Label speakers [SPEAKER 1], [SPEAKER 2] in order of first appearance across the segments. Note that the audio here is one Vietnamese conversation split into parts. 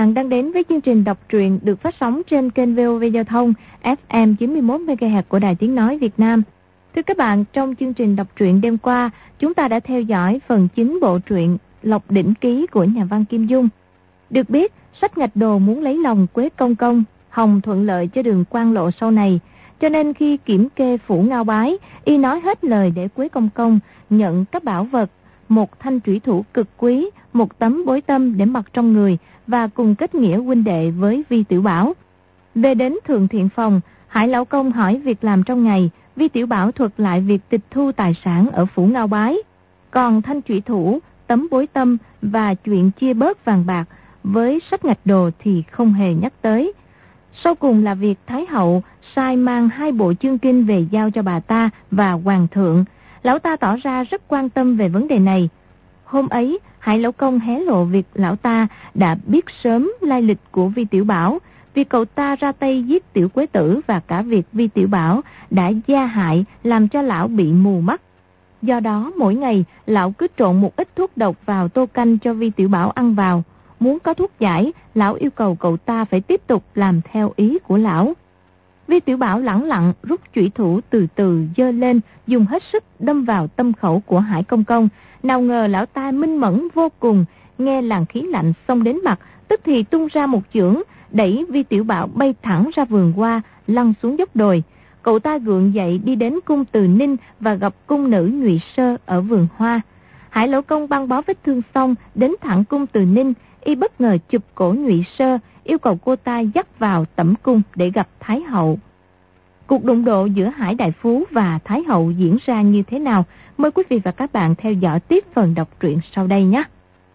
[SPEAKER 1] bạn đang đến với chương trình đọc truyện được phát sóng trên kênh VOV Giao thông FM 91 MHz của Đài Tiếng nói Việt Nam. Thưa các bạn, trong chương trình đọc truyện đêm qua, chúng ta đã theo dõi phần 9 bộ truyện Lộc Đỉnh Ký của nhà văn Kim Dung. Được biết, Sách Ngạch Đồ muốn lấy lòng Quế Công Công, hòng thuận lợi cho đường quan lộ sau này. Cho nên khi kiểm kê phủ Ngao Bái, y nói hết lời để Quế Công Công nhận các bảo vật, một thanh trủy thủ cực quý, một tấm bối tâm để mặc trong người và cùng kết nghĩa huynh đệ với Vi Tiểu Bảo. Về đến Thượng Thiện Phòng, Hải Lão Công hỏi việc làm trong ngày, Vi Tiểu Bảo thuật lại việc tịch thu tài sản ở phủ Ngao Bái. Còn thanh trủy thủ, tấm bối tâm và chuyện chia bớt vàng bạc với Sách Ngạch Đồ thì không hề nhắc tới. Sau cùng là việc Thái Hậu sai mang 2 bộ chương kinh về giao cho bà ta và Hoàng thượng. Lão ta tỏ ra rất quan tâm về vấn đề này. Hôm ấy, Hải Lão Công hé lộ việc lão ta đã biết sớm lai lịch của Vi Tiểu Bảo, vì cậu ta ra tay giết Tiểu Quế Tử và cả việc Vi Tiểu Bảo đã gia hại làm cho lão bị mù mắt. Do đó mỗi ngày lão cứ trộn một ít thuốc độc vào tô canh cho Vi Tiểu Bảo ăn vào. Muốn có thuốc giải, lão yêu cầu cậu ta phải tiếp tục làm theo ý của lão. Vi Tiểu Bảo lẳng lặng rút chủy thủ từ từ giơ lên, dùng hết sức đâm vào tâm khẩu của Hải Công Công. Nào ngờ lão ta minh mẫn vô cùng, nghe làn khí lạnh xông đến mặt, tức thì tung ra một chưởng, đẩy Vi Tiểu Bảo bay thẳng ra vườn hoa, lăn xuống dốc đồi. Cậu ta gượng dậy đi đến cung Từ Ninh và gặp cung nữ Nhụy Sơ ở vườn hoa. Hải Lão Công băng bó vết thương xong, đến thẳng cung Từ Ninh, y bất ngờ chụp cổ Nhụy Sơ, yêu cầu cô ta dắt vào tẩm cung để gặp Thái Hậu. Cuộc đụng độ giữa Hải Đại Phú và Thái Hậu diễn ra như thế nào? Mời quý vị và các bạn theo dõi tiếp phần đọc truyện sau đây nhé.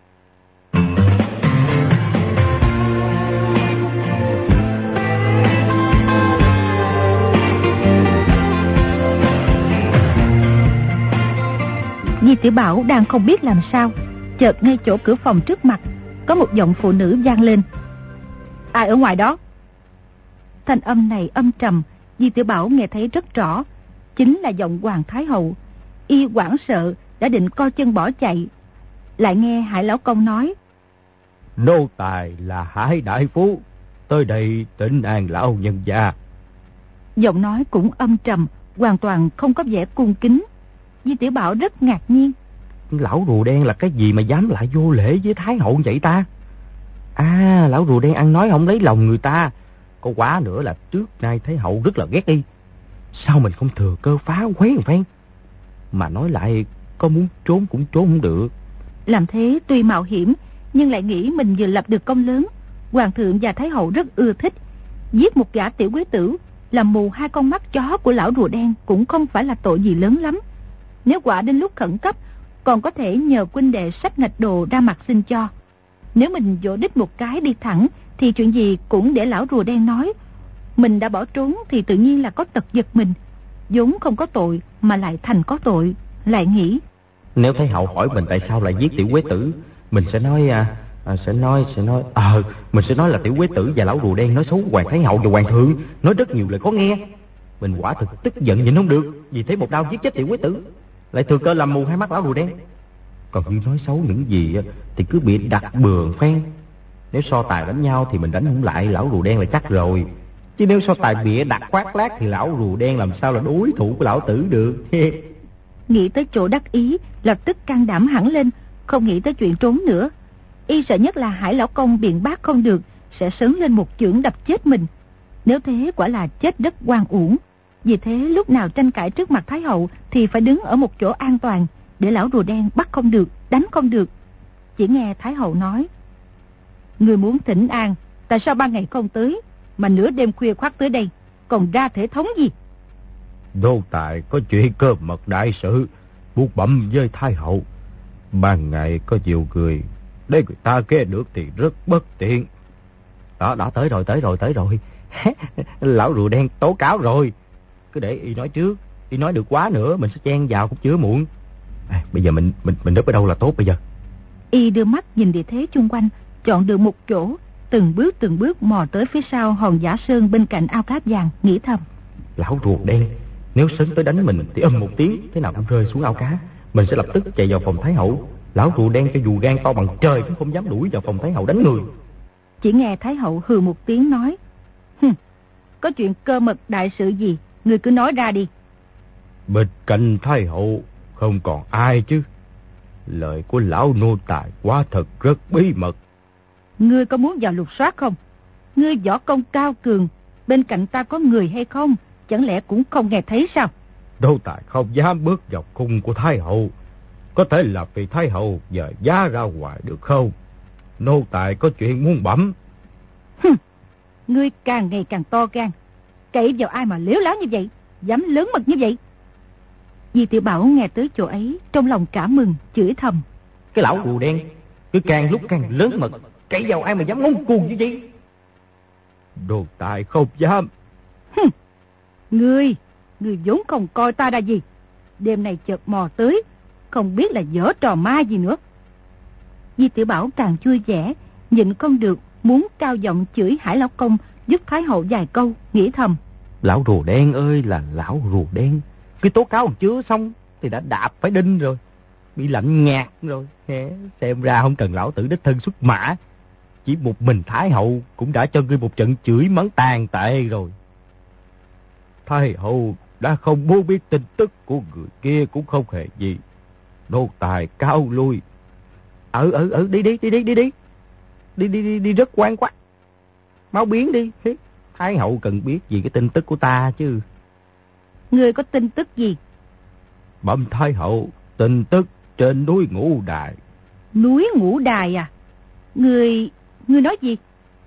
[SPEAKER 2] Di Tiểu Bảo đang không biết làm sao, chợt ngay chỗ cửa phòng trước mặt có một giọng phụ nữ vang lên: "Ai ở ngoài đó?" Thanh âm này âm trầm, Di Tiểu Bảo nghe thấy rất rõ, chính là giọng Hoàng Thái Hậu. Y hoảng sợ đã định co chân bỏ chạy, lại nghe Hải Lão Công nói:
[SPEAKER 3] "Nô tài là Hải Đại Phú, tới đây thỉnh an lão nhân gia."
[SPEAKER 2] Giọng nói cũng âm trầm, hoàn toàn không có vẻ cung kính. Di Tiểu Bảo rất ngạc nhiên.
[SPEAKER 3] Lão rùa đen là cái gì mà dám lại vô lễ với Thái Hậu vậy ta? À, lão rùa đen ăn nói không lấy lòng người ta. Có quá nữa là trước nay Thái Hậu rất là ghét đi. Sao mình không thừa cơ phá quấy một phen? Mà nói lại, có muốn trốn cũng trốn không được.
[SPEAKER 2] Làm thế tuy mạo hiểm, nhưng lại nghĩ mình vừa lập được công lớn. Hoàng thượng và Thái Hậu rất ưa thích. Giết một gã Tiểu Quế Tử, làm mù 2 con mắt chó của lão rùa đen cũng không phải là tội gì lớn lắm. Nếu quả đến lúc khẩn cấp, còn có thể nhờ huynh đệ Sách Ngạch Đồ ra mặt xin cho. Nếu mình vỗ đích một cái đi thẳng, thì chuyện gì cũng để lão rùa đen nói. Mình đã bỏ trốn thì tự nhiên là có tật giật mình. vốn không có tội mà lại thành có tội. Lại nghĩ,
[SPEAKER 3] nếu Thái Hậu hỏi mình tại sao lại giết Tiểu Quế Tử, mình sẽ nói mình sẽ nói là Tiểu Quế Tử và lão rùa đen nói xấu Hoàng Thái Hậu và Hoàng thượng, nói rất nhiều lời khó nghe. Mình quả thực tức giận nhịn không được, vì thế một đao giết chết Tiểu Quế Tử, lại thừa cơ làm mù hai mắt lão rùa đen. Còn như nói xấu những gì thì cứ bị đặt bừa phen. Nếu so tài đánh nhau thì mình đánh không lại lão rùa đen là chắc rồi, chứ nếu so tài bịa đặt khoác lác thì lão rùa đen làm sao là đối thủ của lão tử được.
[SPEAKER 2] nghĩ tới chỗ đắc ý, lập tức can đảm hẳn lên, không nghĩ tới chuyện trốn nữa. Y sợ nhất là Hải lão công biện bác không được, sẽ sớm lên một chưởng đập chết mình. Nếu thế quả là chết rất oan uổng. Vì thế lúc nào tranh cãi trước mặt Thái hậu thì phải đứng ở một chỗ an toàn, để lão rùa đen bắt không được, đánh không được. Chỉ nghe Thái hậu nói, người muốn thỉnh an, tại sao ban ngày không tới, mà nửa đêm khuya khoắt tới đây, còn ra thể thống gì?
[SPEAKER 3] Đô tài có chuyện cơ mật đại sự buộc bẩm với Thái hậu. Ban ngày có nhiều người, để người ta nghe được thì rất bất tiện. Đó tới rồi. Lão rùa đen tố cáo rồi. Cứ để y nói trước, y nói được quá nữa mình sẽ chen vào cũng chưa muộn. Bây giờ mình núp ở đâu là tốt bây giờ?
[SPEAKER 2] Y đưa mắt nhìn địa thế chung quanh, chọn được một chỗ, từng bước mò tới phía sau hòn giả sơn bên cạnh ao cát vàng, nghĩ thầm,
[SPEAKER 3] lão rùa đen nếu sấn tới đánh mình thì âm một tiếng, thế nào cũng rơi xuống ao cá. Mình sẽ lập tức chạy vào phòng Thái hậu. Lão rùa đen cho dù gan to bằng trời cũng không dám đuổi vào phòng Thái hậu đánh người.
[SPEAKER 2] Chỉ nghe Thái hậu hừ một tiếng nói: Có chuyện cơ mật đại sự gì, ngươi cứ nói ra đi.
[SPEAKER 4] Bên cạnh Thái hậu không còn ai chứ. Lời của lão nô tài quá thật rất bí mật.
[SPEAKER 2] Ngươi có muốn vào lục soát không? Ngươi võ công cao cường, bên cạnh ta có người hay không, chẳng lẽ cũng không nghe thấy sao?
[SPEAKER 4] Nô tài không dám bước vào cung của Thái hậu. Có thể là vì Thái hậu dời giá ra ngoài được không? Nô tài có chuyện muốn bẩm.
[SPEAKER 2] Ngươi càng ngày càng to gan, cậy vào ai mà lếu láo như vậy, dám lớn mật như vậy? Di Tiểu Bảo nghe tới chỗ ấy, trong lòng cả mừng, chửi thầm:
[SPEAKER 3] Cái lão rùa đen cứ càng lúc càng lớn mật, cậy vào ai mà dám ngông cuồng như vậy?
[SPEAKER 4] Nô tài không dám.
[SPEAKER 2] Ngươi vốn không coi ta ra gì, đêm này chợt mò tới, không biết là giở trò ma gì nữa. Di Tiểu Bảo càng vui vẻ, nhịn không được, muốn cao giọng chửi Hải Lão Công giúp Thái hậu vài câu, nghĩ thầm:
[SPEAKER 3] Lão rùa đen ơi là lão rùa đen, cái tố cáo còn chưa xong thì đã đạp phải đinh rồi, bị lạnh nhạt rồi. Xem ra không cần lão tử đích thân xuất mã, chỉ một mình Thái hậu cũng đã cho ngươi một trận chửi mắng tàn tệ rồi.
[SPEAKER 4] Thái hậu đã không muốn biết tin tức của người kia cũng không hề gì. Nô tài cáo lui.
[SPEAKER 3] Đi rất quan quá. Mau biến đi. Thái hậu cần biết gì cái tin tức của ta chứ.
[SPEAKER 2] Ngươi có tin tức gì?
[SPEAKER 4] Bẩm Thái hậu, tin tức trên núi Ngũ Đài.
[SPEAKER 2] Núi Ngũ Đài à? Ngươi nói gì?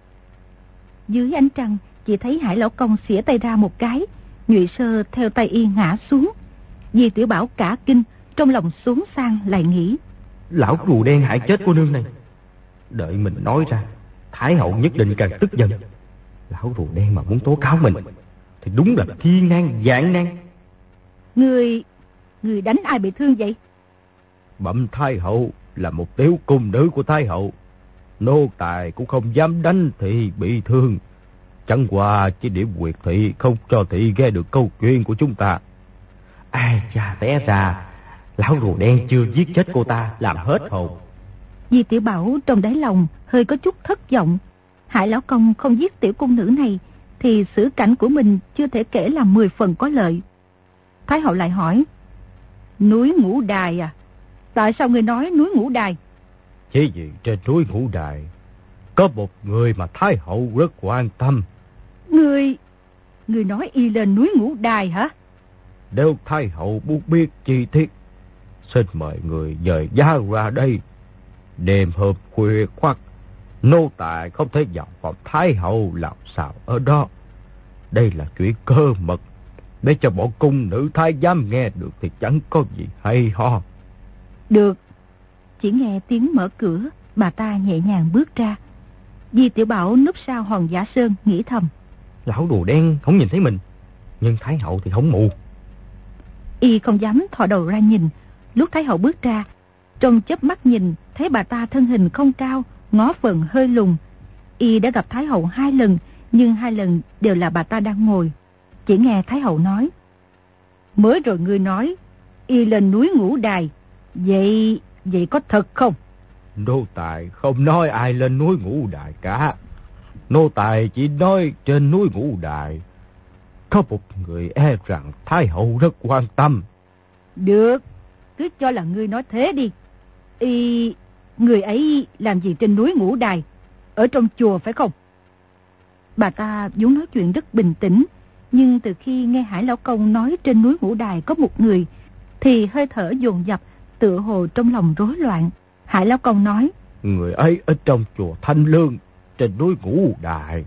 [SPEAKER 2] Dưới ánh trăng, chỉ thấy Hải Lão Công xỉa tay ra một cái, Nhụy Sơ theo tay y ngã xuống. Di Tiểu Bảo cả kinh, trong lòng xuống sang lại nghĩ:
[SPEAKER 3] Lão rùa đen hại chết cô nương này, đợi mình nói ra, Thái hậu nhất định càng tức giận. Lão rùa đen mà muốn tố cáo mình thì đúng là thiên nan vạn nan.
[SPEAKER 2] Người đánh ai bị thương vậy?
[SPEAKER 4] Bẩm Thái hậu, là một tiểu cung nữ của Thái hậu. Nô tài cũng không dám đánh thị bị thương, chẳng qua chỉ điểm quyệt thị không cho thị nghe được câu chuyện của chúng ta.
[SPEAKER 3] Ai chà, té ra lão rùa đen chưa giết chết cô ta, làm hết hồn.
[SPEAKER 2] Di Tiểu Bảo trong đáy lòng hơi có chút thất vọng. Hải Lão Công không giết tiểu cung nữ này thì xử cảnh của mình chưa thể kể là 10 phần có lợi. Thái hậu lại hỏi: Núi Ngũ Đài à? Tại sao người nói núi Ngũ Đài?
[SPEAKER 4] Chỉ vì trên núi Ngũ Đài có một người mà Thái hậu rất quan tâm.
[SPEAKER 2] Người nói y lên núi Ngũ Đài hả?
[SPEAKER 4] Nếu Thái hậu muốn biết chi tiết, xin mời người dời giá ra đây. Đêm hôm khuya khoắt, nô tài không thể vào phòng Thái hậu làm sao ở đó. Đây là chuyện cơ mật, để cho bọn cung nữ thái giám nghe được thì chẳng có gì hay ho.
[SPEAKER 2] Được. Chỉ nghe tiếng mở cửa, bà ta nhẹ nhàng bước ra. Di Tiểu Bảo núp sau hòn giả sơn nghĩ thầm:
[SPEAKER 3] Lão rùa đen không nhìn thấy mình, nhưng Thái hậu thì không mù.
[SPEAKER 2] Y không dám thò đầu ra nhìn. Lúc Thái hậu bước ra, trong chớp mắt nhìn thấy bà ta thân hình không cao, ngó phần hơi lùn. Y đã gặp Thái hậu 2 lần, nhưng 2 lần đều là bà ta đang ngồi. Chỉ nghe Thái hậu nói: Mới rồi ngươi nói y lên núi Ngũ Đài, vậy có thật không?
[SPEAKER 4] Nô tài không nói ai lên núi Ngũ Đài cả. Nô tài chỉ nói trên núi Ngũ Đài có một người e rằng Thái hậu rất quan tâm.
[SPEAKER 2] Được, cứ cho là ngươi nói thế đi. Người ấy làm gì trên núi Ngũ Đài? Ở trong chùa phải không? Bà ta vốn nói chuyện rất bình tĩnh, nhưng từ khi nghe Hải Lão Công nói trên núi Ngũ Đài có một người, thì hơi thở dồn dập, tựa hồ trong lòng rối loạn. Hải Lão Công nói:
[SPEAKER 4] Người ấy ở trong chùa Thanh Lương, trên núi Ngũ Đài.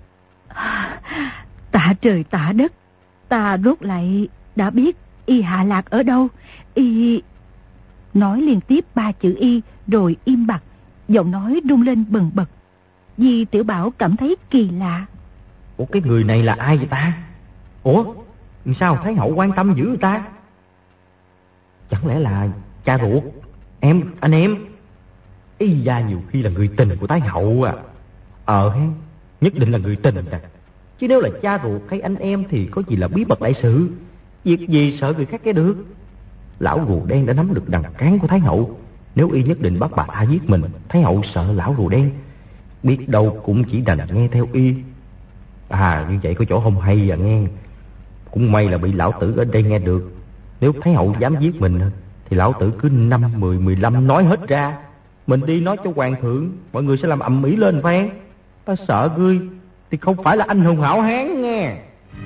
[SPEAKER 2] Tạ trời tạ đất, ta rốt lại đã biết y hạ lạc ở đâu. Y nói liên tiếp 3 chữ y rồi im bặt, giọng nói rung lên bần bật. Di Tiểu Bảo cảm thấy kỳ lạ.
[SPEAKER 3] Ủa cái người này là ai vậy ta? Ủa sao Thái hậu quan tâm dữ ta? Chẳng lẽ là cha ruột, anh em? Ý ra nhiều khi là người tình của Thái hậu à. Nhất định là người tình à. Chứ nếu là cha ruột hay anh em thì có gì là bí mật đại sự. Việc gì sợ người khác nghe được. Lão rùa đen đã nắm được đằng cán của Thái hậu. Nếu y nhất định bắt bà ta giết mình, Thái hậu sợ lão rùa đen biết đâu cũng chỉ đành nghe theo y. Như vậy có chỗ không hay à nghe. Cũng may là bị lão tử ở đây nghe được. Nếu Thái hậu dám giết mình thì lão tử cứ 5, 10, 15 nói hết ra. Mình đi nói cho hoàng thượng, mọi người sẽ làm ầm ĩ lên phen. Ta sợ ngươi thì không phải là anh hùng hảo hán nghe.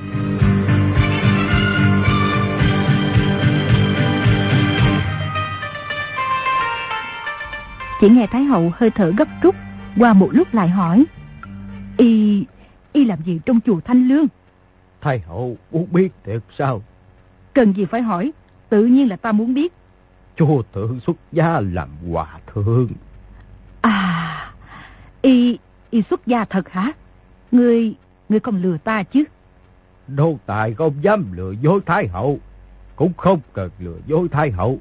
[SPEAKER 2] Chỉ nghe Thái hậu hơi thở gấp rút, qua một lúc lại hỏi: Y làm gì trong chùa Thanh Lương?
[SPEAKER 4] Thái hậu muốn biết thiệt sao?
[SPEAKER 2] Cần gì phải hỏi, tự nhiên là ta muốn biết.
[SPEAKER 4] Chúa thượng xuất gia làm hòa thượng.
[SPEAKER 2] Y xuất gia thật hả? Ngươi không lừa ta chứ?
[SPEAKER 4] Nô tài không dám lừa dối Thái hậu, cũng không cần lừa dối Thái hậu.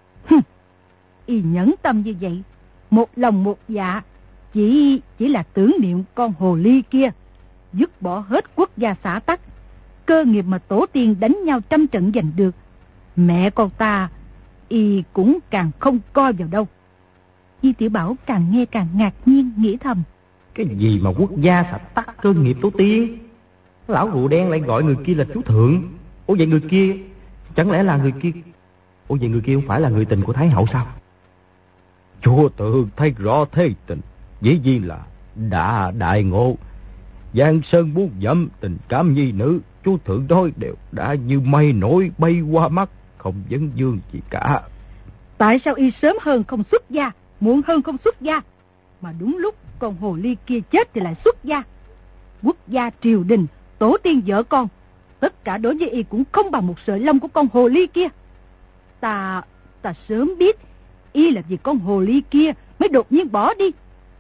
[SPEAKER 2] Y nhẫn tâm như vậy, một lòng một dạ, chỉ là tưởng niệm con hồ ly kia, dứt bỏ hết quốc gia xã tắc, cơ nghiệp mà tổ tiên đánh nhau trăm trận giành được. Mẹ con ta, y cũng càng không coi vào đâu. Di Tiểu Bảo càng nghe càng ngạc nhiên, nghĩ thầm:
[SPEAKER 3] Cái gì mà quốc gia xã tắc, cơ nghiệp tổ tiên? Lão rùa đen lại gọi người kia là chú thượng. Ủa vậy người kia chẳng lẽ là người kia? Ủa vậy người kia không phải là người tình của Thái hậu sao?
[SPEAKER 4] Chúa thượng thấy rõ thế tình, dĩ nhiên là đã đại ngộ. Giang sơn buông dẫm, tình cảm nhi nữ, chúa thượng nói đều đã như mây nổi bay qua mắt, không vấn vương gì cả.
[SPEAKER 2] Tại sao y sớm hơn không xuất gia, muộn hơn không xuất gia, mà đúng lúc con hồ ly kia chết thì lại xuất gia? Quốc gia, triều đình, tổ tiên vợ con, tất cả đối với y cũng không bằng một sợi lông của con hồ ly kia. Ta sớm biết y là vì con hồ ly kia mới đột nhiên bỏ đi.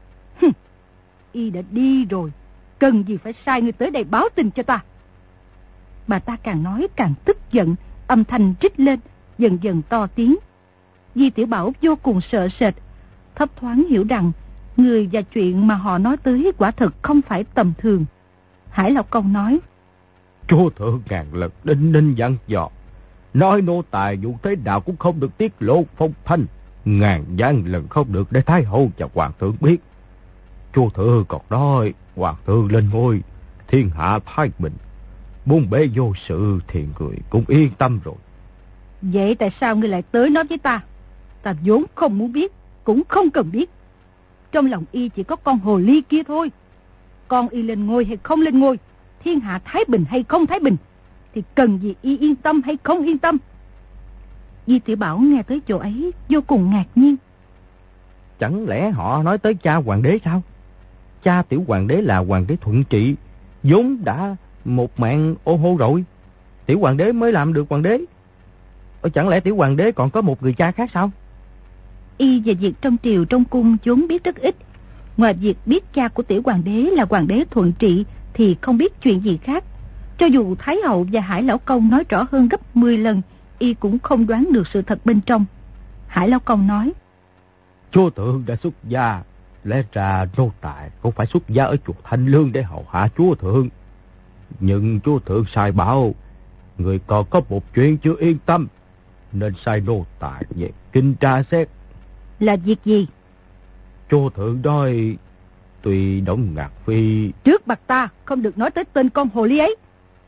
[SPEAKER 2] Y đã đi rồi, cần gì phải sai người tới đây báo tin cho ta? Bà ta càng nói càng tức giận, âm thanh trích lên, dần dần to tiếng. Di Tiểu Bảo vô cùng sợ sệt, thấp thoáng hiểu rằng người và chuyện mà họ nói tới quả thực không phải tầm thường. Hải Lão Công nói:
[SPEAKER 4] Chúa thượng ngàn lần đinh ninh dặn dò, nói nô tài dù thế nào cũng không được tiết lộ phong thanh, ngàn vạn lần không được để Thái hậu và hoàng thượng biết. Chúa thượng còn nói hoàng thượng lên ngôi, thiên hạ thái bình, buôn bể vô sự thì người cũng yên tâm rồi.
[SPEAKER 2] Vậy tại sao ngươi lại tới nói với ta? Ta vốn không muốn biết, cũng không cần biết. Trong lòng y chỉ có con hồ ly kia thôi. Con y lên ngôi hay không lên ngôi, thiên hạ thái bình hay không thái bình, thì cần gì y yên tâm hay không yên tâm? Di Tiểu Bảo nghe tới chỗ ấy vô cùng ngạc nhiên.
[SPEAKER 3] Chẳng lẽ họ nói tới cha hoàng đế sao? Cha tiểu hoàng đế là hoàng đế Thuận Trị, vốn đã một mạng ô hô rồi. Tiểu hoàng đế mới làm được hoàng đế. Chẳng lẽ tiểu hoàng đế còn có một người cha khác sao?
[SPEAKER 2] Y về việc trong triều trong cung vốn biết rất ít. Ngoài việc biết cha của tiểu hoàng đế là hoàng đế Thuận Trị thì không biết chuyện gì khác. Cho dù Thái hậu và Hải Lão Công nói rõ hơn gấp 10 lần, y cũng không đoán được sự thật bên trong. Hải Lão Công nói:
[SPEAKER 4] Chúa thượng đã xuất gia, lẽ ra nô tài không phải xuất gia ở chùa Thanh Lương để hầu hạ chúa thượng. Nhưng chúa thượng sai bảo, người còn có một chuyện chưa yên tâm, nên sai nô tài về kinh tra xét.
[SPEAKER 2] Là việc gì?
[SPEAKER 4] Chúa thượng nói tuy Đổng Ngạc Phi...
[SPEAKER 2] Trước mặt ta không được nói tới tên con hồ ly ấy.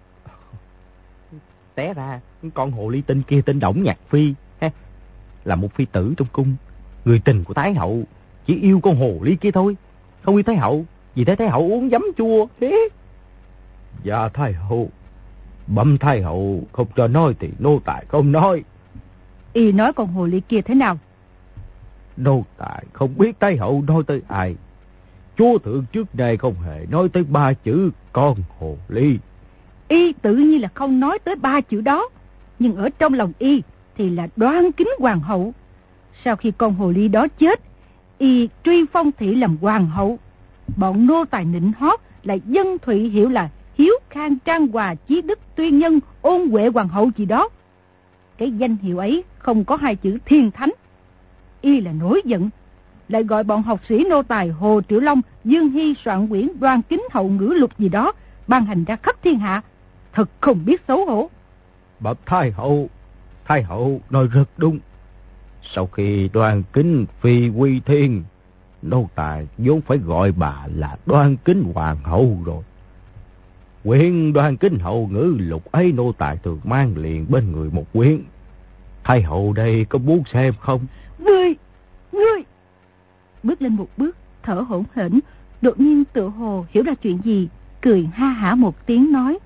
[SPEAKER 3] Té ra con hồ ly tinh kia tên Đổng Ngạc Phi là một phi tử trong cung, người tình của Thái hậu, chỉ yêu con hồ ly kia thôi, không yêu Thái hậu. Vì thế Thái hậu uống giấm chua.
[SPEAKER 4] Dạ Thái hậu, bẩm Thái hậu không cho nói thì nô tài không nói.
[SPEAKER 2] Y nói con hồ ly kia thế nào?
[SPEAKER 4] Nô tài không biết Thái hậu nói tới ai. Chúa thượng trước đây không hề nói tới 3 chữ con hồ ly.
[SPEAKER 2] Y tự nhiên là không nói tới 3 chữ đó, nhưng ở trong lòng y thì là đoan kính hoàng hậu. Sau khi con hồ ly đó chết, y truy phong thị làm hoàng hậu. Bọn nô tài nịnh hót lại dân thụy hiểu là hiếu khang trang hòa chí đức tuyên nhân ôn huệ hoàng hậu gì đó. Cái danh hiệu ấy không có 2 chữ thiên thánh. Y là nổi giận, lại gọi bọn học sĩ nô tài Hồ Triệu Long, Dương Hy soạn quyển đoan kính hậu ngữ lục gì đó, ban hành ra khắp thiên hạ. Thật không biết xấu hổ.
[SPEAKER 4] Bẩm Thái hậu nói rất đúng. Sau khi đoan kính phi quy thiên, nô tài vốn phải gọi bà là Đoan Kính Hoàng hậu rồi. Quyển Đoan Kính hậu ngữ lục ấy nô tài thường mang liền bên người một quyển. Thái hậu đây có muốn xem không?
[SPEAKER 2] Ngươi! Bước lên một bước, thở hổn hển, đột nhiên tựa hồ hiểu ra chuyện gì, cười ha hả một tiếng nói.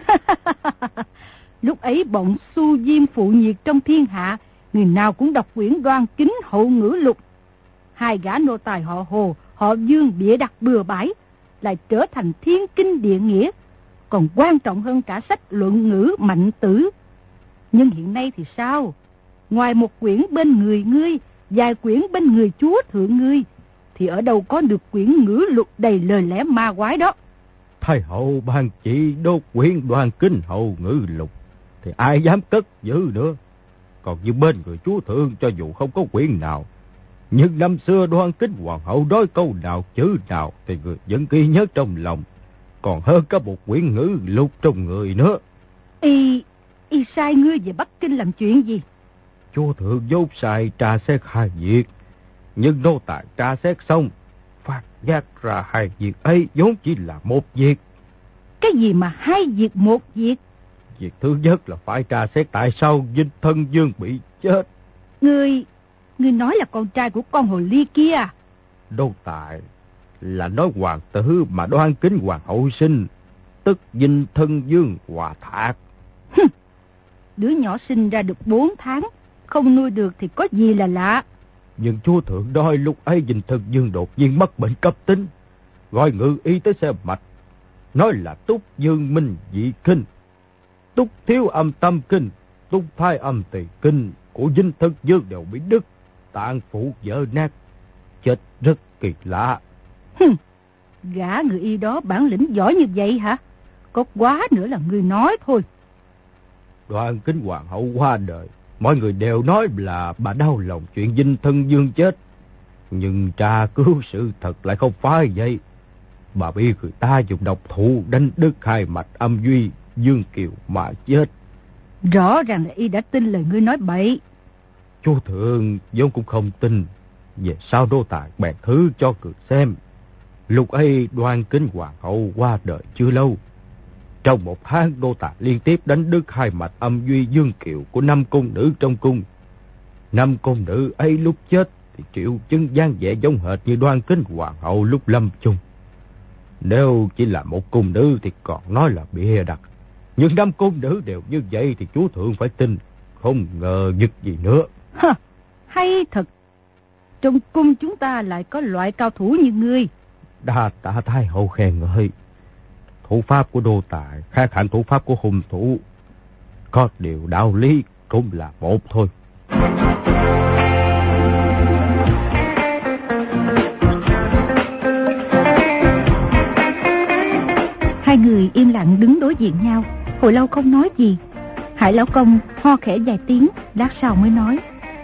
[SPEAKER 2] Lúc ấy bọn Xu Diêm phụ nhiệt trong thiên hạ, người nào cũng đọc quyển Đoan Kính hậu ngữ lục. Hai gã nô tài họ Hồ, họ Dương bịa đặt bừa bãi, lại trở thành thiên kinh địa nghĩa, còn quan trọng hơn cả sách luận ngữ Mạnh Tử. Nhưng hiện nay thì sao? Ngoài một quyển bên người ngươi, vài quyển bên người chúa thượng ngươi, thì ở đâu có được quyển ngữ lục đầy lời lẽ ma quái đó.
[SPEAKER 4] Thái hậu ban chỉ đốt quyển Đoan Kính hậu ngữ lục, thì ai dám cất giữ nữa. Còn như bên người chúa thượng, cho dù không có quyển nào, nhưng năm xưa Đoan Kính hoàng hậu nói câu nào chữ nào thì người vẫn ghi nhớ trong lòng, còn hơn cả một quyển ngữ lục trong người nữa.
[SPEAKER 2] Y sai ngươi về Bắc Kinh làm chuyện gì?
[SPEAKER 4] Chúa thượng dốt sai tra xét hai việc, nhưng nô tài tra xét xong, phát giác ra hai việc ấy vốn chỉ là một việc.
[SPEAKER 2] Cái gì mà hai việc một việc?
[SPEAKER 4] Việc thứ nhất là phải tra xét tại sao Dinh Thân Dương bị chết.
[SPEAKER 2] Ngươi nói là con trai của con hồ ly kia à?
[SPEAKER 4] Nô tài là nói hoàng tử mà Đoan Kính hoàng hậu sinh, tức Dinh Thân Dương Hòa Thạc.
[SPEAKER 2] Đứa nhỏ sinh ra được 4 tháng, không nuôi được thì có gì là lạ.
[SPEAKER 4] Nhưng chúa thượng nói lúc ấy Dinh Thân Dương đột nhiên mắc bệnh cấp tính, gọi ngự y tới xem mạch, nói là túc dương minh dị kinh, túc thiếu âm tâm kinh, túc thai âm tỳ kinh của Dinh Thân Dương đều bị đứt, tạng phủ vỡ nát, chết rất kỳ lạ.
[SPEAKER 2] Gã người y đó bản lĩnh giỏi như vậy hả? Có quá nữa là người nói thôi.
[SPEAKER 4] Đoan Kính hoàng hậu qua đời, mọi người đều nói là bà đau lòng chuyện Dinh Thân Dương chết, nhưng tra cứu sự thật lại không phải vậy. Bà bị người ta dùng độc thủ đánh đứt hai mạch âm duy Dương Kiều mà chết.
[SPEAKER 2] Rõ ràng là y đã tin lời ngươi nói bậy.
[SPEAKER 4] Chúa thượng vốn cũng không tin, về sau nô tài bèn thứ cho người xem. Lúc ấy Đoan Kính hoàng hậu qua đời chưa lâu, trong một tháng nô tài liên tiếp đánh đứt hai mạch âm duy Dương Kiều của 5 cung nữ trong cung. 5 cung nữ ấy lúc chết thì triệu chứng dáng vẻ giống hệt như Đoan Kính hoàng hậu lúc lâm chung. Nếu chỉ là một cung nữ thì còn nói là bịa đặt, nhưng 5 cung nữ đều như vậy thì chúa thượng phải tin, không ngờ vực gì nữa.
[SPEAKER 2] Hay thật, trong cung chúng ta lại có loại cao thủ như ngươi.
[SPEAKER 4] Đa tạ thái hậu khen ngợi. Thủ pháp của đô tài khác hẳn thủ pháp của hung thủ, có điều đạo lý cũng là một thôi.
[SPEAKER 2] Hai người im lặng đứng đối diện nhau, hồi lâu không nói gì. Hải lão công ho khẽ vài tiếng, lát sau mới nói.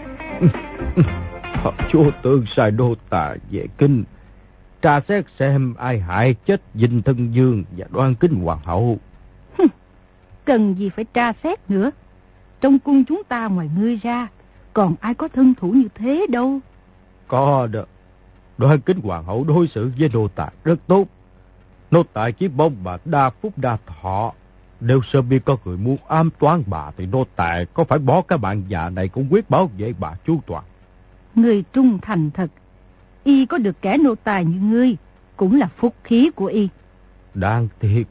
[SPEAKER 4] Chúa tướng sai đô tài về kinh, tra xét xem ai hại chết Dinh Thân Dương và Đoan Kính hoàng hậu.
[SPEAKER 2] Cần gì phải tra xét nữa. Trong cung chúng ta ngoài ngươi ra, còn ai có thân thủ như thế đâu.
[SPEAKER 4] Có đó. Đoan Kính hoàng hậu đối xử với nô tài rất tốt. Nô tài chỉ mong bà đa phúc đa thọ. Nếu sớm biết có người muốn ám toán bà thì nô tài có phải bỏ cái bạn già này cũng quyết bảo vệ bà chu toàn.
[SPEAKER 2] Người trung thành thật. Y có được kẻ nô tài như ngươi cũng là phúc khí của y.
[SPEAKER 4] Đáng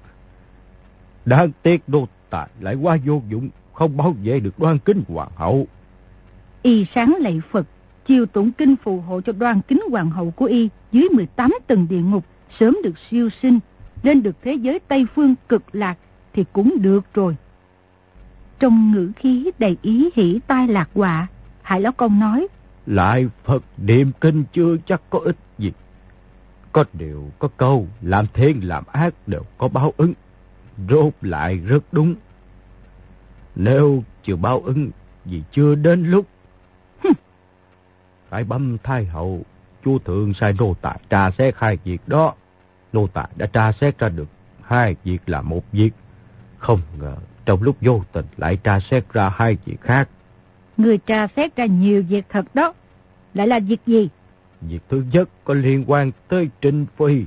[SPEAKER 4] tiếc nô tài lại quá vô dụng, không bảo vệ được Đoan Kính hoàng hậu.
[SPEAKER 2] Y sáng lạy Phật, chiều tụng kinh phù hộ cho Đoan Kính hoàng hậu của y dưới 18 tầng địa ngục sớm được siêu sinh, lên được thế giới Tây Phương cực lạc thì cũng được rồi. Trong ngữ khí đầy ý hỷ tai lạc họa, Hải lão công nói.
[SPEAKER 4] Lại Phật niệm kinh chưa chắc có ích gì. Có điều có câu làm thiên làm ác đều có báo ứng, rốt lại rất đúng. Nếu chưa báo ứng vì chưa đến lúc. Phải bấm thái hậu, chúa thượng sai nô tài tra xét hai việc đó. Nô tài đã tra xét ra được hai việc là một việc. Không ngờ trong lúc vô tình lại tra xét ra hai việc khác.
[SPEAKER 2] Người tra xét ra nhiều việc thật đó. Lại là việc gì?
[SPEAKER 4] Việc thứ nhất có liên quan tới Trinh Phi.